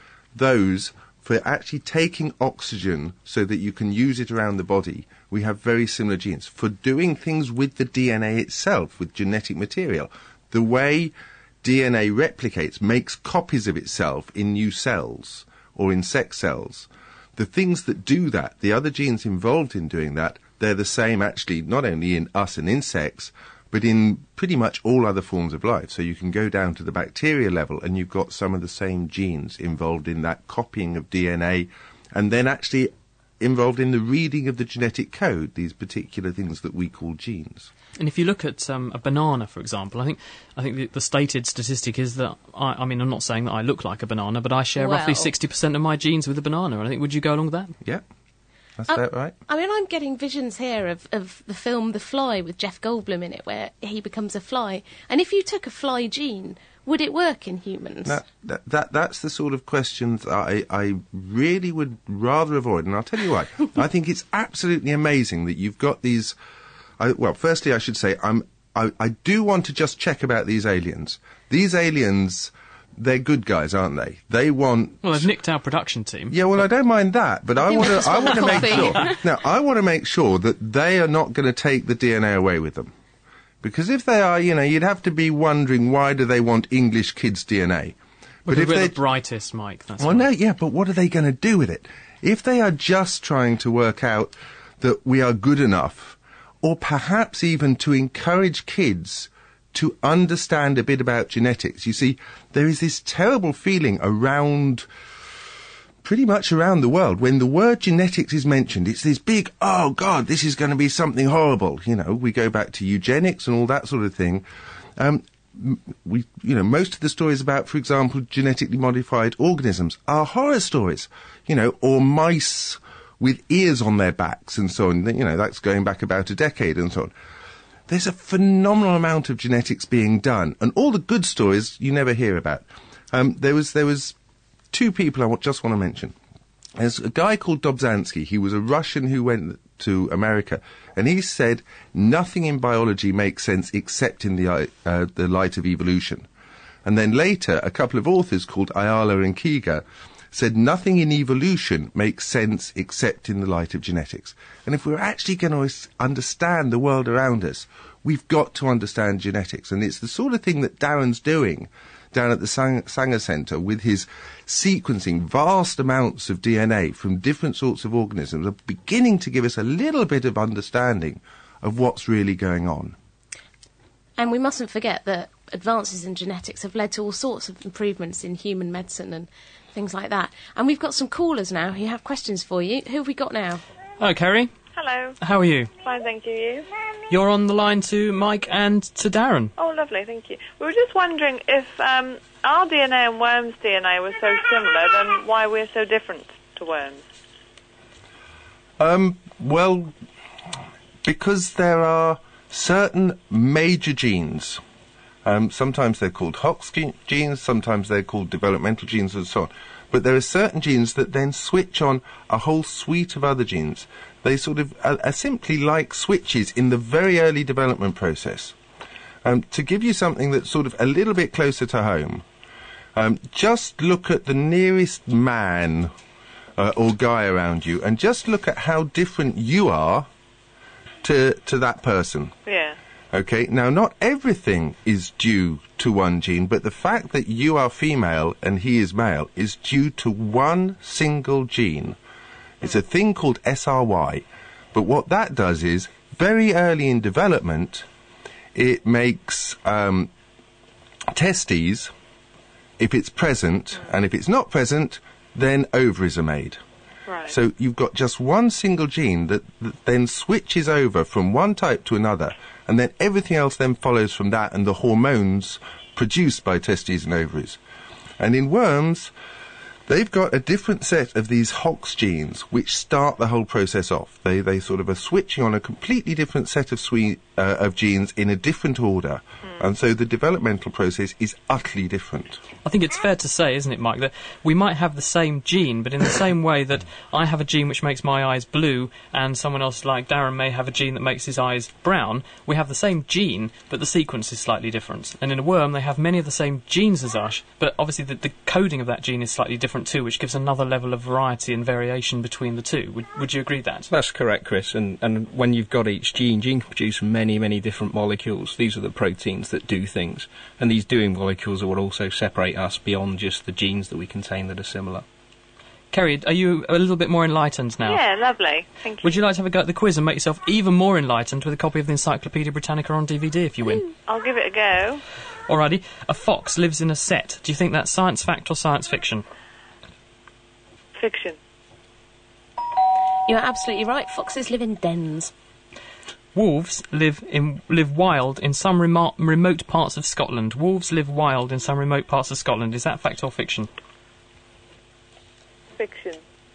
those, for actually taking oxygen so that you can use it around the body, we have very similar genes. For doing things with the D N A itself, with genetic material, the way D N A replicates, makes copies of itself in new cells or in sex cells, the things that do that, the other genes involved in doing that, they're the same actually not only in us and insects, but in pretty much all other forms of life. So you can go down to the bacteria level and you've got some of the same genes involved in that copying of D N A, and then actually involved in the reading of the genetic code, these particular things that we call genes. And if you look at um, a banana, for example, I think I think the, the stated statistic is that, I, I mean, I'm not saying that I look like a banana, but I share well, roughly sixty percent of my genes with a banana. And I think, would you go along with that? Yeah. That's Um, that right? I mean, I'm getting visions here of, of the film The Fly with Jeff Goldblum in it, where he becomes a fly. And if you took a fly gene, would it work in humans? That, that, that, that's the sort of questions that I, I really would rather avoid, and I'll tell you why. I think it's absolutely amazing that you've got these... I, well, firstly, I should say, I'm, I, I do want to just check about these aliens. These aliens... They're good guys, aren't they? They want... Well, they've nicked our production team. Yeah, well, I don't mind that, but I want to I want to make sure... Now, I want to make sure that they are not going to take the D N A away with them. Because if they are, you know, you'd have to be wondering why do they want English kids' D N A. But But if we're they... the brightest, Mike. That's Well, why. no, yeah, but what are they going to do with it? If they are just trying to work out that we are good enough, or perhaps even to encourage kids to understand a bit about genetics. You see, there is this terrible feeling around, pretty much around the world, when the word genetics is mentioned, it's this big, oh God, this is going to be something horrible. You know, we go back to eugenics and all that sort of thing. Um, we, you know, most of the stories about, for example, genetically modified organisms are horror stories, you know, or mice with ears on their backs and so on. You know, that's going back about a decade and so on. There's a phenomenal amount of genetics being done, and all the good stories you never hear about. Um, there was there was two people I w- just want to mention. There's a guy called Dobzhansky. He was a Russian who went to America, and he said nothing in biology makes sense except in the, uh, the light of evolution. And then later, a couple of authors called Ayala and Kiga said nothing in evolution makes sense except in the light of genetics. And if we're actually going to understand the world around us, we've got to understand genetics. And it's the sort of thing that Darren's doing down at the Sang- Sanger Centre with his sequencing vast amounts of D N A from different sorts of organisms, are beginning to give us a little bit of understanding of what's really going on. And we mustn't forget that advances in genetics have led to all sorts of improvements in human medicine and things like that. And we've got some callers now who have questions for you. Who have we got now? Hello, Kerry. Hello. How are you? Fine, thank you. You? You're on the line to Mike and to Darren. Oh, lovely, thank you. We were just wondering if um, our D N A and worms' D N A were so similar, then why we're so different to worms? Um, well, because there are certain major genes. Um, sometimes they're called Hox ge- genes, sometimes they're called developmental genes, and so on. But there are certain genes that then switch on a whole suite of other genes. They sort of are, are simply like switches in the very early development process. Um, to give you something that's sort of a little bit closer to home, um, just look at the nearest man uh, or guy around you, and just look at how different you are to to that person. Yeah. Okay, now not everything is due to one gene, but the fact that you are female and he is male is due to one single gene. It's a thing called S R Y, but what that does is, very early in development, it makes um, testes, if it's present, and if it's not present, then ovaries are made. Right. So you've got just one single gene that, that then switches over from one type to another, and then everything else then follows from that, and the hormones produced by testes and ovaries. And in worms, they've got a different set of these Hox genes which start the whole process off. They they sort of are switching on a completely different set of swe- uh, of genes in a different order. Mm. And so the developmental process is utterly different. I think it's fair to say, isn't it, Mike, that we might have the same gene, but in the same way that I have a gene which makes my eyes blue and someone else like Darren may have a gene that makes his eyes brown, we have the same gene, but the sequence is slightly different. And in a worm, they have many of the same genes as us, but obviously the, the coding of that gene is slightly different too, which gives another level of variety and variation between the two. Would, would you agree that? That's correct, Chris. And, and when you've got each gene, gene can produce many, many different molecules. These are the proteins that do things. And these doing molecules are what also separate us beyond just the genes that we contain that are similar. Kerry, are you a little bit more enlightened now? Yeah, lovely. Thank you. Would you like to have a go at the quiz and make yourself even more enlightened with a copy of the Encyclopaedia Britannica on D V D if you win? I'll give it a go. Alrighty. A fox lives in a set. Do you think that's science fact or science fiction? Fiction. You're absolutely right. Foxes live in dens. Wolves live in live wild in some remo- remote parts of Scotland. Wolves live wild in some remote parts of Scotland. Is that fact or fiction? Fiction.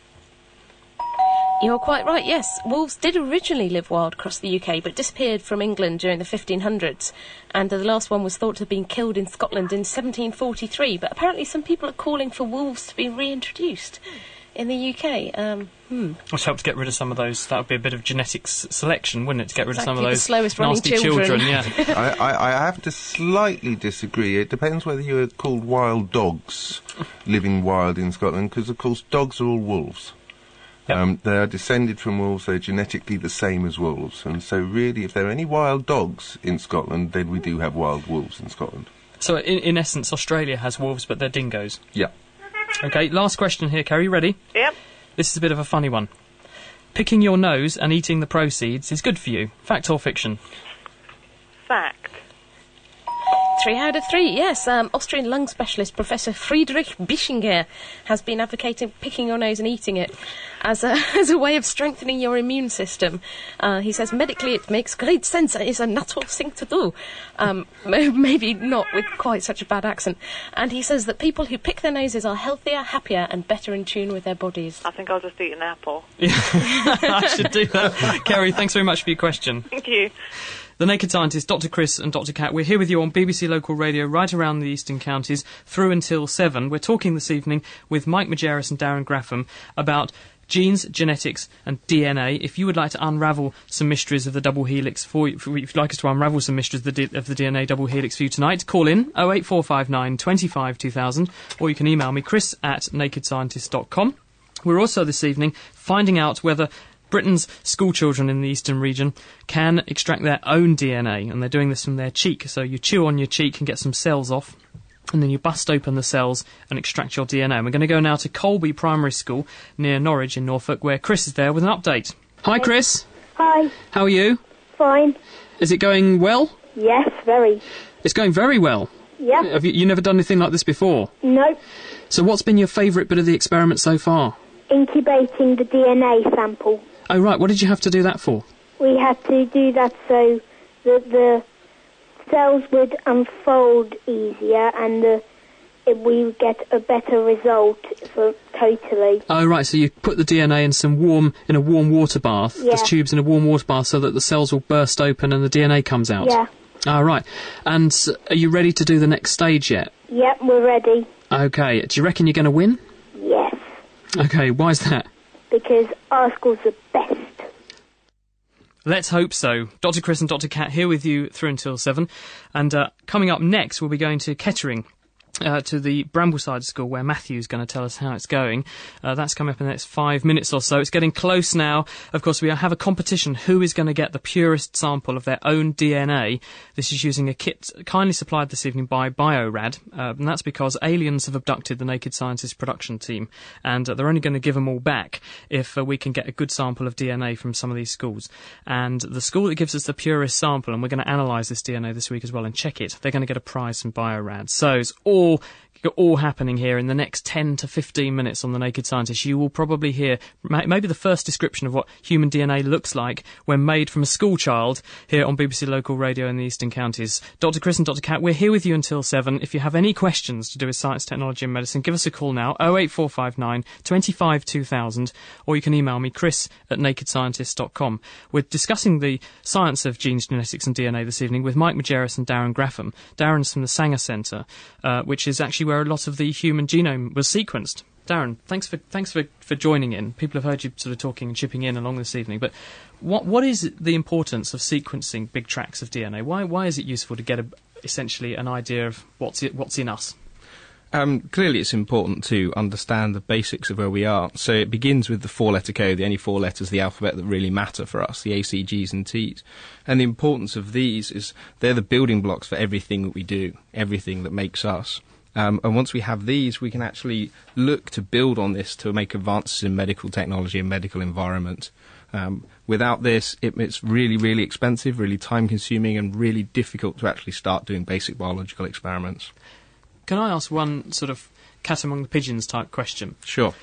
You're quite right, yes. Wolves did originally live wild across the U K, but disappeared from England during the fifteen hundreds. And uh, the last one was thought to have been killed in Scotland in seventeen forty-three. But apparently some people are calling for wolves to be reintroduced in the U K. Um, hmm. Which helps get rid of some of those. That would be a bit of genetics selection, wouldn't it, to get rid exactly, of some of those the slowest running nasty children. children yeah. I, I, I have to slightly disagree. It depends whether you are called wild dogs living wild in Scotland, because, of course, dogs are all wolves. Yep. Um, they are descended from wolves. They're genetically the same as wolves. And so, really, if there are any wild dogs in Scotland, then we do have wild wolves in Scotland. So, in, in essence, Australia has wolves, but they're dingoes? Yeah. OK, last question here, Kerry. Ready? Yep. This is a bit of a funny one. Picking your nose and eating the proceeds is good for you. Fact or fiction? Fact. Three out of three, yes. Um, Austrian lung specialist Professor Friedrich Bischinger has been advocating picking your nose and eating it as a, as a way of strengthening your immune system. Uh, he says medically it makes great sense. It's a natural thing to do. Um, maybe not with quite such a bad accent. And he says that people who pick their noses are healthier, happier and better in tune with their bodies. I think I'll just eat an apple. I should do that. Kerry, thanks very much for your question. Thank you. The Naked Scientists, Doctor Chris and Doctor Kat. We're here with you on B B C Local Radio right around the eastern counties through until seven. We're talking this evening with Mike Majerus and Darren Graffam about genes, genetics and D N A. If you would like to unravel some mysteries of the double helix for you, if you'd like us to unravel some mysteries of the, D- of the D N A double helix for you tonight, call in oh eight four five nine, two five, two thousand, or you can email me, chris at naked scientist dot com. We're also this evening finding out whether Britain's schoolchildren in the eastern region can extract their own D N A, and they're doing this from their cheek. So you chew on your cheek and get some cells off, and then you bust open the cells and extract your D N A. And we're going to go now to Colby Primary School near Norwich in Norfolk, where Chris is there with an update. Hi, Chris. Hi. How are you? Fine. Is it going well? Yes, very. It's going very well. Yeah. Have you, you never done anything like this before? No. So what's been your favourite bit of the experiment so far? Incubating the D N A sample. Oh, right. What did you have to do that for? We had to do that so that the cells would unfold easier and the, it, we would get a better result for totally. Oh, right. So you put the D N A in some warm, in a warm water bath. Yeah. There's tubes in a warm water bath so that the cells will burst open and the D N A comes out. Yeah. Ah, right. And uh, are you ready to do the next stage yet? Yep, we're ready. Okay. Do you reckon you're going to win? Yes. Okay. Why's that? Because our school's the best. Let's hope so. Doctor Chris and Doctor Kat here with you through until seven. And uh, coming up next, we'll be going to Kettering, uh, to the Brambleside School, where Matthew's going to tell us how it's going. Uh, that's coming up in the next five minutes or so. It's getting close now. Of course, we have a competition. Who is going to get the purest sample of their own D N A? This is using a kit kindly supplied this evening by Biorad, uh, and that's because aliens have abducted the Naked Scientists production team, and uh, they're only going to give them all back if uh, we can get a good sample of D N A from some of these schools. And the school that gives us the purest sample, and we're going to analyse this D N A this week as well and check it, they're going to get a prize from Biorad. So it's all all happening here in the next ten to fifteen minutes on The Naked Scientist. You will probably hear ma- maybe the first description of what human D N A looks like when made from a school child here on B B C Local Radio in the Eastern Counties. Doctor Chris and Doctor Kat, we're here with you until seven. If you have any questions to do with science, technology and medicine, give us a call now, oh eight four five nine, two five, two thousand, or you can email me, chris at naked scientist dot com. We're discussing the science of genes, genetics and D N A this evening with Mike Majerus and Darren Graffam. Darren's from the Sanger Centre, uh, which is actually where a lot of the human genome was sequenced. Darren, thanks for thanks for, for joining in. People have heard you sort of talking and chipping in along this evening, but what what is the importance of sequencing big tracts of D N A? Why why is it useful to get a, essentially an idea of what's it, what's in us? Um, clearly it's important to understand the basics of where we are. So it begins with the four-letter code, the only four letters of the alphabet that really matter for us, the A, C, Gs and Ts. And the importance of these is they're the building blocks for everything that we do, everything that makes us. Um, and once we have these, we can actually look to build on this to make advances in medical technology and medical environment. Um, without this, it, it's really, really expensive, really time-consuming and really difficult to actually start doing basic biological experiments. Can I ask one sort of cat among the pigeons type question? Sure.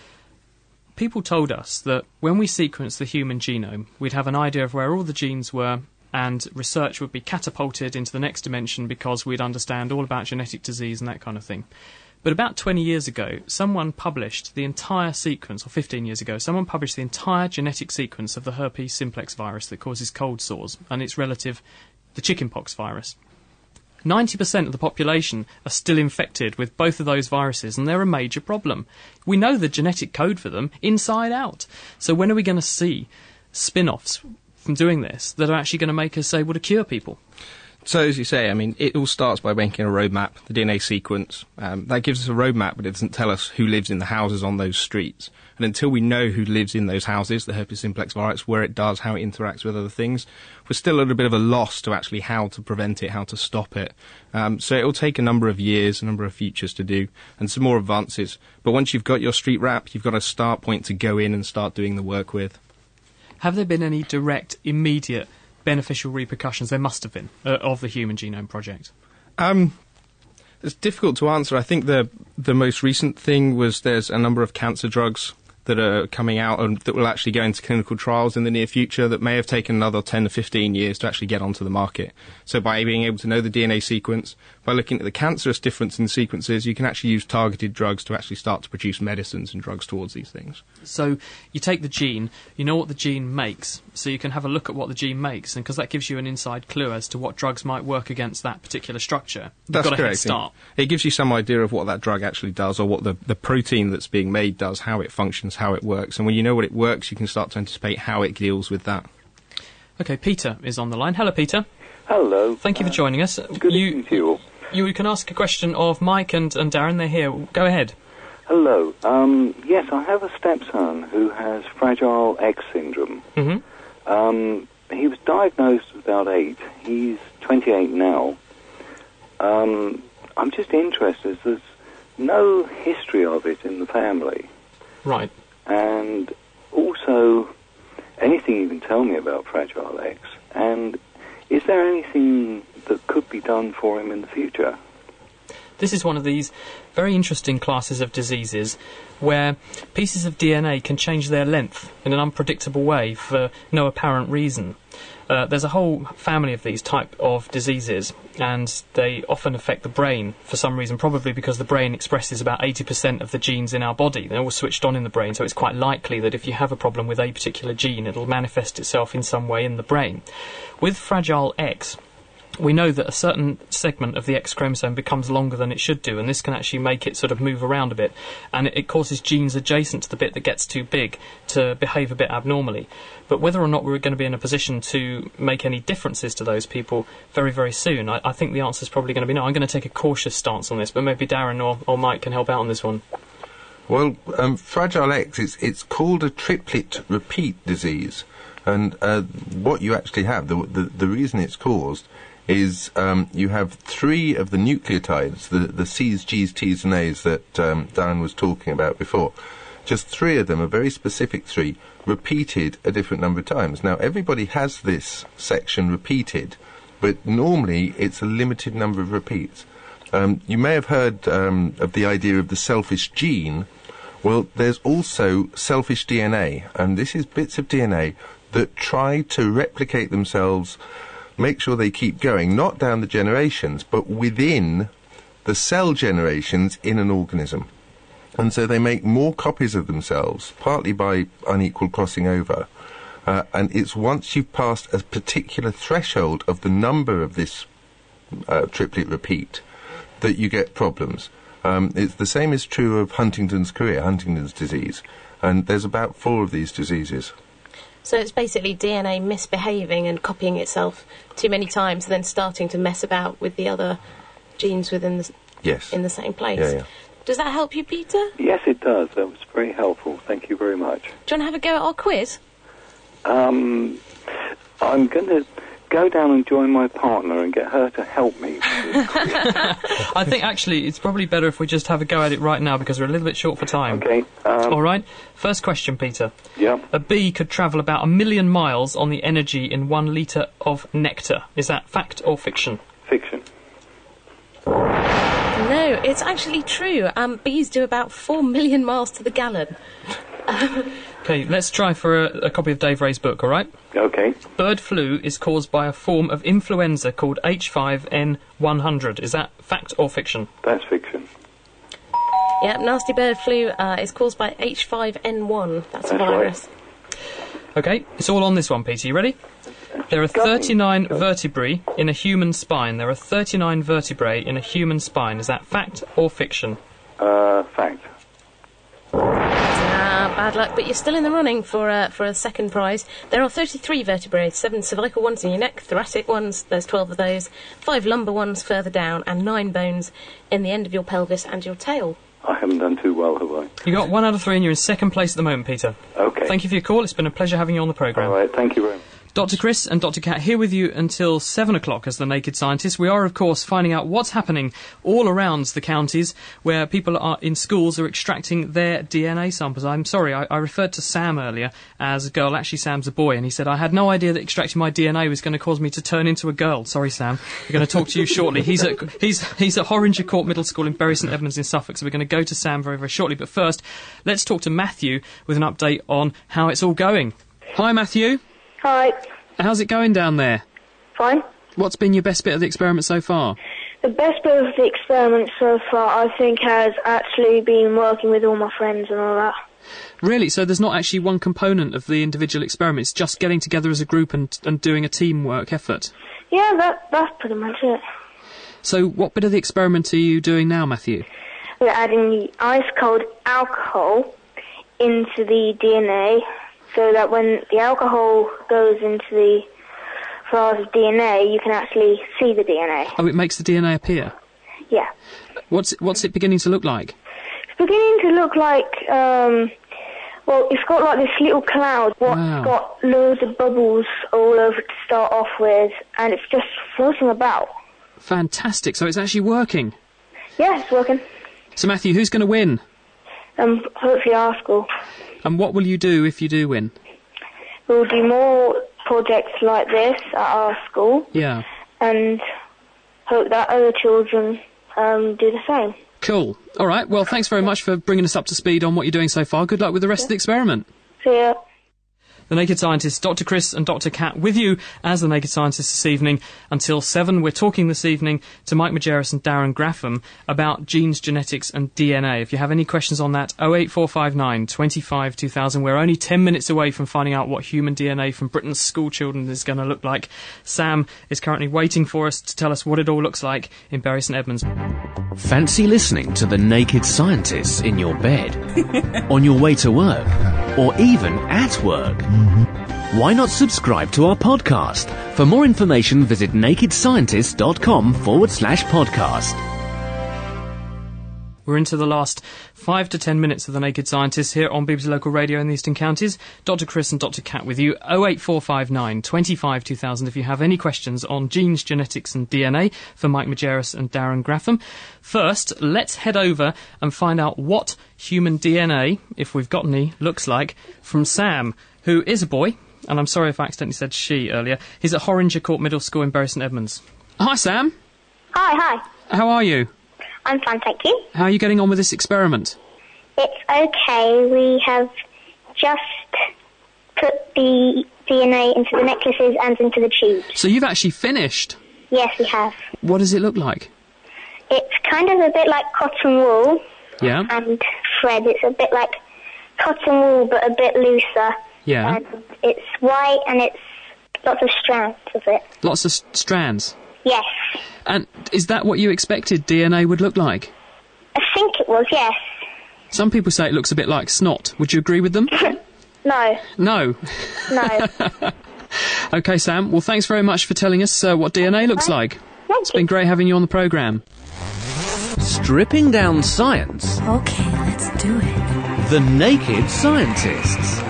People told us that when we sequenced the human genome, we'd have an idea of where all the genes were, and research would be catapulted into the next dimension because we'd understand all about genetic disease and that kind of thing. But about twenty years ago, someone published the entire sequence, or fifteen years ago, someone published the entire genetic sequence of the herpes simplex virus that causes cold sores, and its relative, the chickenpox virus. ninety percent of the population are still infected with both of those viruses, and they're a major problem. We know the genetic code for them inside out. So when are we going to see spin-offs from doing this that are actually going to make us able to cure people? So, as you say, I mean, it all starts by making a roadmap, the D N A sequence. Um, that gives us a roadmap, but it doesn't tell us who lives in the houses on those streets. And until we know who lives in those houses, the herpes simplex virus, where it does, how it interacts with other things, we're still a little bit of a loss to actually how to prevent it, how to stop it. Um, so it will take a number of years, a number of futures to do, and some more advances. But once you've got your street wrap, you've got a start point to go in and start doing the work with. Have there been any direct, immediate beneficial repercussions? There must have been, uh, of the Human Genome Project. Um, it's difficult to answer. I think the the most recent thing was there's a number of cancer drugs that are coming out and that will actually go into clinical trials in the near future that may have taken another ten to fifteen years to actually get onto the market. So by being able to know the D N A sequence, by looking at the cancerous difference in the sequences, you can actually use targeted drugs to actually start to produce medicines and drugs towards these things. So you take the gene, you know what the gene makes, so you can have a look at what the gene makes, and because that gives you an inside clue as to what drugs might work against that particular structure. You've That's got a head correct. start. It gives you some idea of what that drug actually does, or what the, the protein that's being made does, how it functions, how it works. And when you know what it works, you can start to anticipate how it deals with that. Okay, Peter is on the line. Hello, Peter. Hello. Thank you for joining us. Good you, evening to you all. You can ask a question of Mike and, and Darren. They're here. Go ahead. Hello. Um, yes, I have a stepson who has Fragile X syndrome. Mm-hmm. Um, he was diagnosed at about eight. He's twenty-eight now. Um, I'm just interested. There's no history of it in the family. Right. And also, anything you can tell me about Fragile X? And is there anything that could be done for him in the future? This is one of these very interesting classes of diseases where pieces of D N A can change their length in an unpredictable way for no apparent reason. Uh, there's a whole family of these type of diseases, and they often affect the brain for some reason, probably because the brain expresses about eighty percent of the genes in our body. They're all switched on in the brain, so it's quite likely that if you have a problem with a particular gene, it'll manifest itself in some way in the brain. With Fragile X, we know that a certain segment of the X chromosome becomes longer than it should do, and this can actually make it sort of move around a bit, and it, it causes genes adjacent to the bit that gets too big to behave a bit abnormally. But whether or not we're going to be in a position to make any differences to those people very, very soon, I, I think the answer is probably going to be no. I'm going to take a cautious stance on this, but maybe Darren or, or Mike can help out on this one. Well, um, Fragile X, it's, it's called a triplet repeat disease, and uh, what you actually have, the, the, the reason it's caused is um, you have three of the nucleotides, the, the C's, G's, T's and A's that um, Darren was talking about before. Just three of them, a very specific three, repeated a different number of times. Now, everybody has this section repeated, but normally it's a limited number of repeats. Um, you may have heard um, of the idea of the selfish gene. Well, there's also selfish D N A, and this is bits of D N A that try to replicate themselves, make sure they keep going, not down the generations, but within the cell generations in an organism. And so they make more copies of themselves, partly by unequal crossing over. Uh, and it's once you've passed a particular threshold of the number of this uh, triplet repeat that you get problems. Um, it's the same is true of Huntington's chorea, Huntington's disease. And there's about four of these diseases. So it's basically D N A misbehaving and copying itself too many times and then starting to mess about with the other genes within the, yes. in the same place. Yeah, yeah. Does that help you, Peter? Yes, it does. That was very helpful. Thank you very much. Do you want to have a go at our quiz? Um, I'm going to go down and join my partner and get her to help me. I think actually it's probably better if we just have a go at it right now because we're a little bit short for time. Okay. Um, All right. First question, Peter. Yeah. A bee could travel about a million miles on the energy in one litre of nectar. Is that fact or fiction? Fiction. No, it's actually true. Um, bees do about four million miles to the gallon. Okay, let's try for a, a copy of Dave Ray's book, all right? Okay. Bird flu is caused by a form of influenza called H five N one hundred. Is that fact or fiction? That's fiction. Yeah, nasty bird flu uh, is caused by H five N one. That's, That's a virus. Right. Okay, it's all on this one, Peter. You ready? There are thirty-nine vertebrae in a human spine. There are thirty-nine vertebrae in a human spine. Is that fact or fiction? Uh, fact. Ah, bad luck, but you're still in the running for uh, for a second prize. There are thirty-three vertebrae, seven cervical ones in your neck, thoracic ones, there's twelve of those, five lumbar ones further down, and nine bones in the end of your pelvis and your tail. I haven't done too well, have I? You got one out of three and you're in second place at the moment, Peter. Okay. Thank you for your call. It's been a pleasure having you on the programme. All right, thank you very much. Doctor Chris and Doctor Kat here with you until seven o'clock as the Naked Scientists. We are, of course, finding out what's happening all around the counties where people are in schools are extracting their D N A samples. I'm sorry, I, I referred to Sam earlier as a girl. Actually, Sam's a boy, and he said, I had no idea that extracting my D N A was going to cause me to turn into a girl. Sorry, Sam. We're going to talk to you shortly. He's at, he's, he's at Horringer Court Middle School in Bury St Edmunds in Suffolk, so we're going to go to Sam very, very shortly. But first, let's talk to Matthew with an update on how it's all going. Hi, Matthew. Hi. How's it going down there? Fine. What's been your best bit of the experiment so far? The best bit of the experiment so far, I think, has actually been working with all my friends and all that. Really? So there's not actually one component of the individual experiment, it's just getting together as a group and, and doing a teamwork effort? Yeah, that, that's pretty much it. So what bit of the experiment are you doing now, Matthew? We're adding the ice-cold alcohol into the D N A, so that when the alcohol goes into the vase of D N A, you can actually see the D N A. Oh, it makes the D N A appear? Yeah. What's it, what's it beginning to look like? It's beginning to look like, um, well, it's got like this little cloud. What's Wow. got loads of bubbles all over to start off with, and it's just floating about. Fantastic, so it's actually working. Yeah, it's working. So, Matthew, who's going to win? Um, hopefully our school. And what will you do if you do win? We'll do more projects like this at our school, Yeah. and hope that other children um, do the same. Cool. All right, well, thanks very much for bringing us up to speed on what you're doing so far. Good luck with the rest of the experiment. See ya. The Naked Scientists, Doctor Chris and Doctor Kat, with you as the Naked Scientists this evening until seven. We're talking this evening to Mike Majerus and Darren Graffam about genes, genetics and D N A. If you have any questions on that, oh eight four five nine, twenty-five, two thousand. We're only ten minutes away from finding out what human D N A from Britain's school children is going to look like. Sam is currently waiting for us to tell us what it all looks like in Bury St Edmunds. Fancy listening to the Naked Scientists in your bed, on your way to work, or even at work? Why not subscribe to our podcast? For more information, visit nakedscientist.com forward slash podcast. We're into the last five to ten minutes of the Naked Scientists here on B B C Local Radio in the Eastern Counties. Doctor Chris and Doctor Kat with you. oh eight four five nine, twenty-five, two thousand if you have any questions on genes, genetics and D N A for Mike Majerus and Darren Graffam. First, let's head over and find out what human D N A, if we've got any, looks like from Sam, who is a boy, and I'm sorry if I accidentally said she earlier. He's at Horringer Court Middle School in Bury St Edmunds. Hi, Sam. Hi, hi. How are you? I'm fine, thank you. How are you getting on with this experiment? It's okay. We have just put the D N A into the necklaces and into the tubes. So you've actually finished? Yes, we have. What does it look like? It's kind of a bit like cotton wool Yeah? and thread. It's a bit like cotton wool, but a bit looser. Yeah. And it's white, and it's lots of strands of it. Lots of s- strands. Yes. And is that what you expected D N A would look like? I think it was, yes. Some people say it looks a bit like snot. Would you agree with them? No. No. No. OK, Sam. Well, thanks very much for telling us uh, what D N A looks like. Thank It's been great having you on the programme. Stripping down science. Okay, let's do it. The Naked Scientists.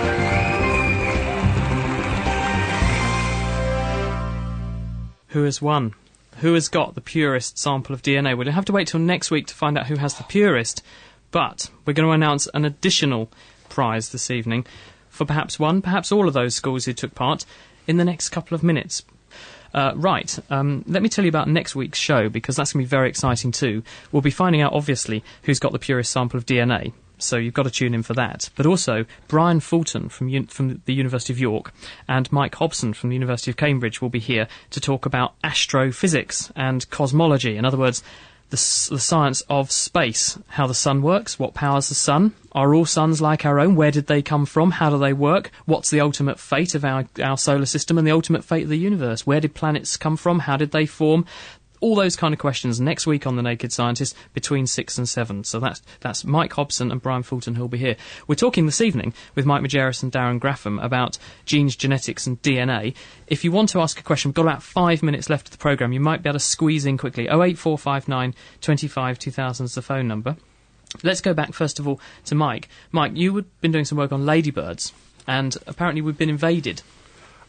Who has won? Who has got the purest sample of D N A? We'll have to wait till next week to find out who has the purest. But we're going to announce an additional prize this evening for perhaps one, perhaps all of those schools who took part in the next couple of minutes. Uh, right, um, let me tell you about next week's show, because that's going to be very exciting too. We'll be finding out, obviously, who's got the purest sample of D N A. So you've got to tune in for that. But also, Brian Fulton from Un- from the University of York and Mike Hobson from the University of Cambridge will be here to talk about astrophysics and cosmology. In other words, the, s- the science of space, how the sun works, what powers the sun, are all suns like our own, where did they come from, how do they work, what's the ultimate fate of our, our solar system and the ultimate fate of the universe, where did planets come from, how did they form, all those kind of questions next week on The Naked Scientist between six and seven. So that's that's Mike Hobson and Brian Fulton who'll be here. We're talking this evening with Mike Majerus and Darren Graffam about genes, genetics and D N A. If you want to ask a question, we've got about five minutes left of the programme. You might be able to squeeze in quickly. oh eight four five nine, twenty-five, two thousand is the phone number. Let's go back first of all to Mike. Mike, you've been doing some work on ladybirds, and apparently we've been invaded.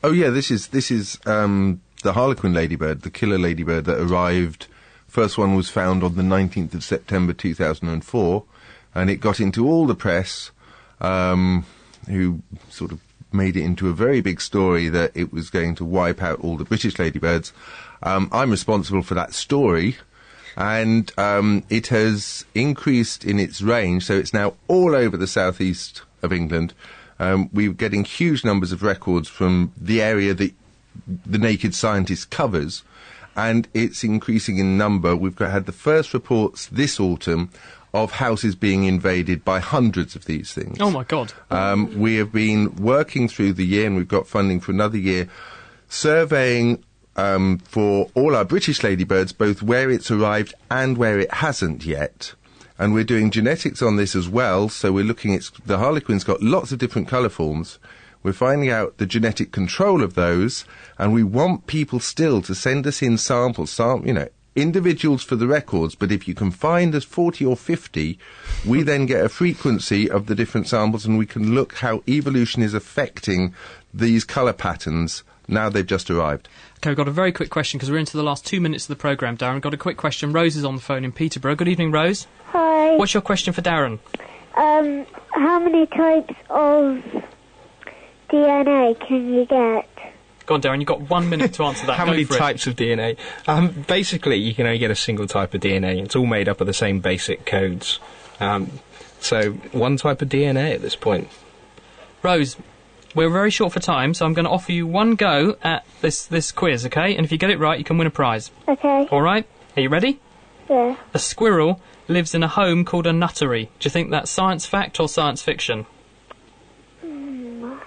Oh yeah, this is this is um, the Harlequin ladybird, the killer ladybird that arrived. First one was found on the nineteenth of September two thousand four, and it got into all the press, um, who sort of made it into a very big story that it was going to wipe out all the British ladybirds. Um, I'm responsible for that story, and um, it has increased in its range, so it's now all over the southeast of England. Um, we're getting huge numbers of records from the area that the Naked Scientist covers, and it's increasing in number. We've got, had the first reports this autumn of houses being invaded by hundreds of these things. Oh, my God. Um, we have been working through the year, and we've got funding for another year, surveying um, for all our British ladybirds, both where it's arrived and where it hasn't yet. And we're doing genetics on this as well, so we're looking at... The Harlequin's got lots of different colour forms. We're finding out the genetic control of those, and we want people still to send us in samples, sam- you know, individuals for the records, but if you can find us forty or fifty, we then get a frequency of the different samples, and we can look how evolution is affecting these colour patterns now they've just arrived. OK, we've got a very quick question, because we're into the last two minutes of the programme, Darren. Got a quick question. Rose is on the phone in Peterborough. Good evening, Rose. Hi. What's your question for Darren? Um, how many types of D N A can you get? Go on, Darren, you've got one minute to answer that. How Go many for it. types of D N A? Um, basically, you can only get a single type of D N A. It's all made up of the same basic codes. Um, so, one type of D N A at this point. Rose, we're very short for time, so I'm going to offer you one go at this, this quiz, OK? And if you get it right, you can win a prize. Okay. All right? Are you ready? Yeah. A squirrel lives in a home called a nuttery. Do you think that's science fact or science fiction? Mm.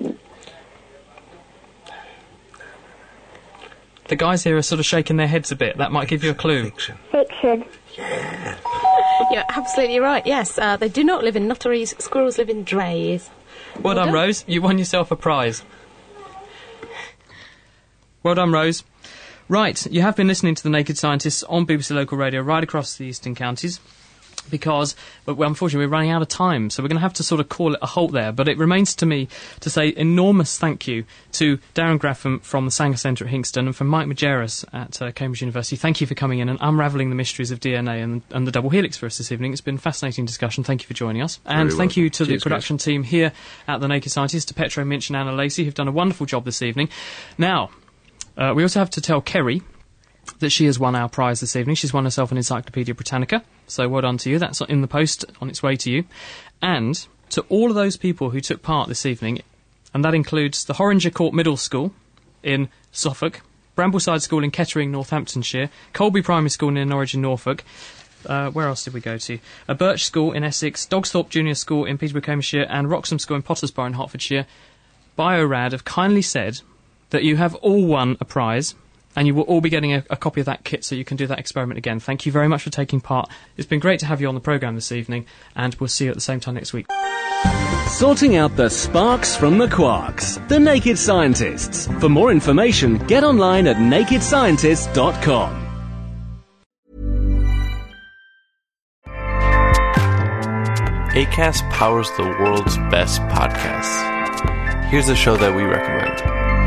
The guys here are sort of shaking their heads a bit. That might give you a clue. Fiction. Fiction. You're absolutely right, yes. Uh, they do not live in nutteries. Squirrels live in drays. Well done, Rose. You won yourself a prize. Well done, Rose. Right, you have been listening to The Naked Scientists on B B C Local Radio right across the eastern counties, because, but well, unfortunately, we're running out of time, so we're going to have to sort of call it a halt there. But it remains to me to say enormous thank you to Darren Graffam from the Sanger Centre at Hinxton and from Mike Majerus at uh, Cambridge University. Thank you for coming in and unravelling the mysteries of D N A and, and the double helix for us this evening. It's been a fascinating discussion. Thank you for joining us. And Very thank welcome. you to Cheers, the production guys. team here at The Naked Scientists, to Petro Minch and Anna Lacey, who've done a wonderful job this evening. Now, uh, we also have to tell Kerry that she has won our prize this evening. She's won herself an Encyclopaedia Britannica, so well done to you. That's in the post on its way to you. And to all of those people who took part this evening, and that includes the Horringer Court Middle School in Suffolk, Brambleside School in Kettering, Northamptonshire, Colby Primary School in Norwich in Norfolk, uh, where else did we go to? A Birch School in Essex, Dogsthorpe Junior School in Peterborough, Cambridgeshire, and Wroxham School in Pottersbar in Hertfordshire. Biorad have kindly said that you have all won a prize, and you will all be getting a, a copy of that kit so you can do that experiment again. Thank you very much for taking part. It's been great to have you on the programme this evening, and we'll see you at the same time next week. Sorting out the sparks from the quarks. The Naked Scientists. For more information, get online at naked scientists dot com. Acast powers the world's best podcasts. Here's a show that we recommend.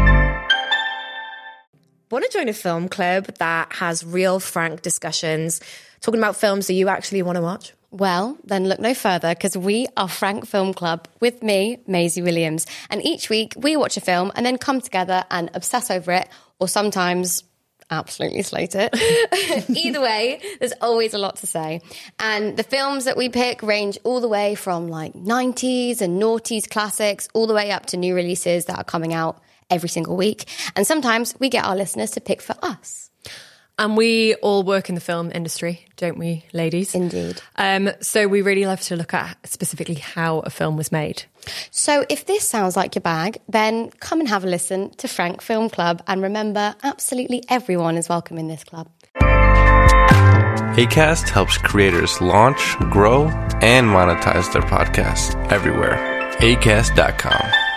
Want to join a film club that has real, frank discussions, talking about films that you actually want to watch? Well, then look no further, because we are Frank Film Club with me, Maisie Williams. And each week we watch a film and then come together and obsess over it, or sometimes absolutely slate it. Either way, there's always a lot to say. And the films that we pick range all the way from like nineties and noughties classics, all the way up to new releases that are coming out every single week. And sometimes we get our listeners to pick for us. And we all work in the film industry, don't we, ladies? Indeed. Um, so we really love to look at specifically how a film was made. So if this sounds like your bag, then come and have a listen to Frank Film Club. And remember, absolutely everyone is welcome in this club. Acast helps creators launch, grow, and monetize their podcasts everywhere. acast dot com.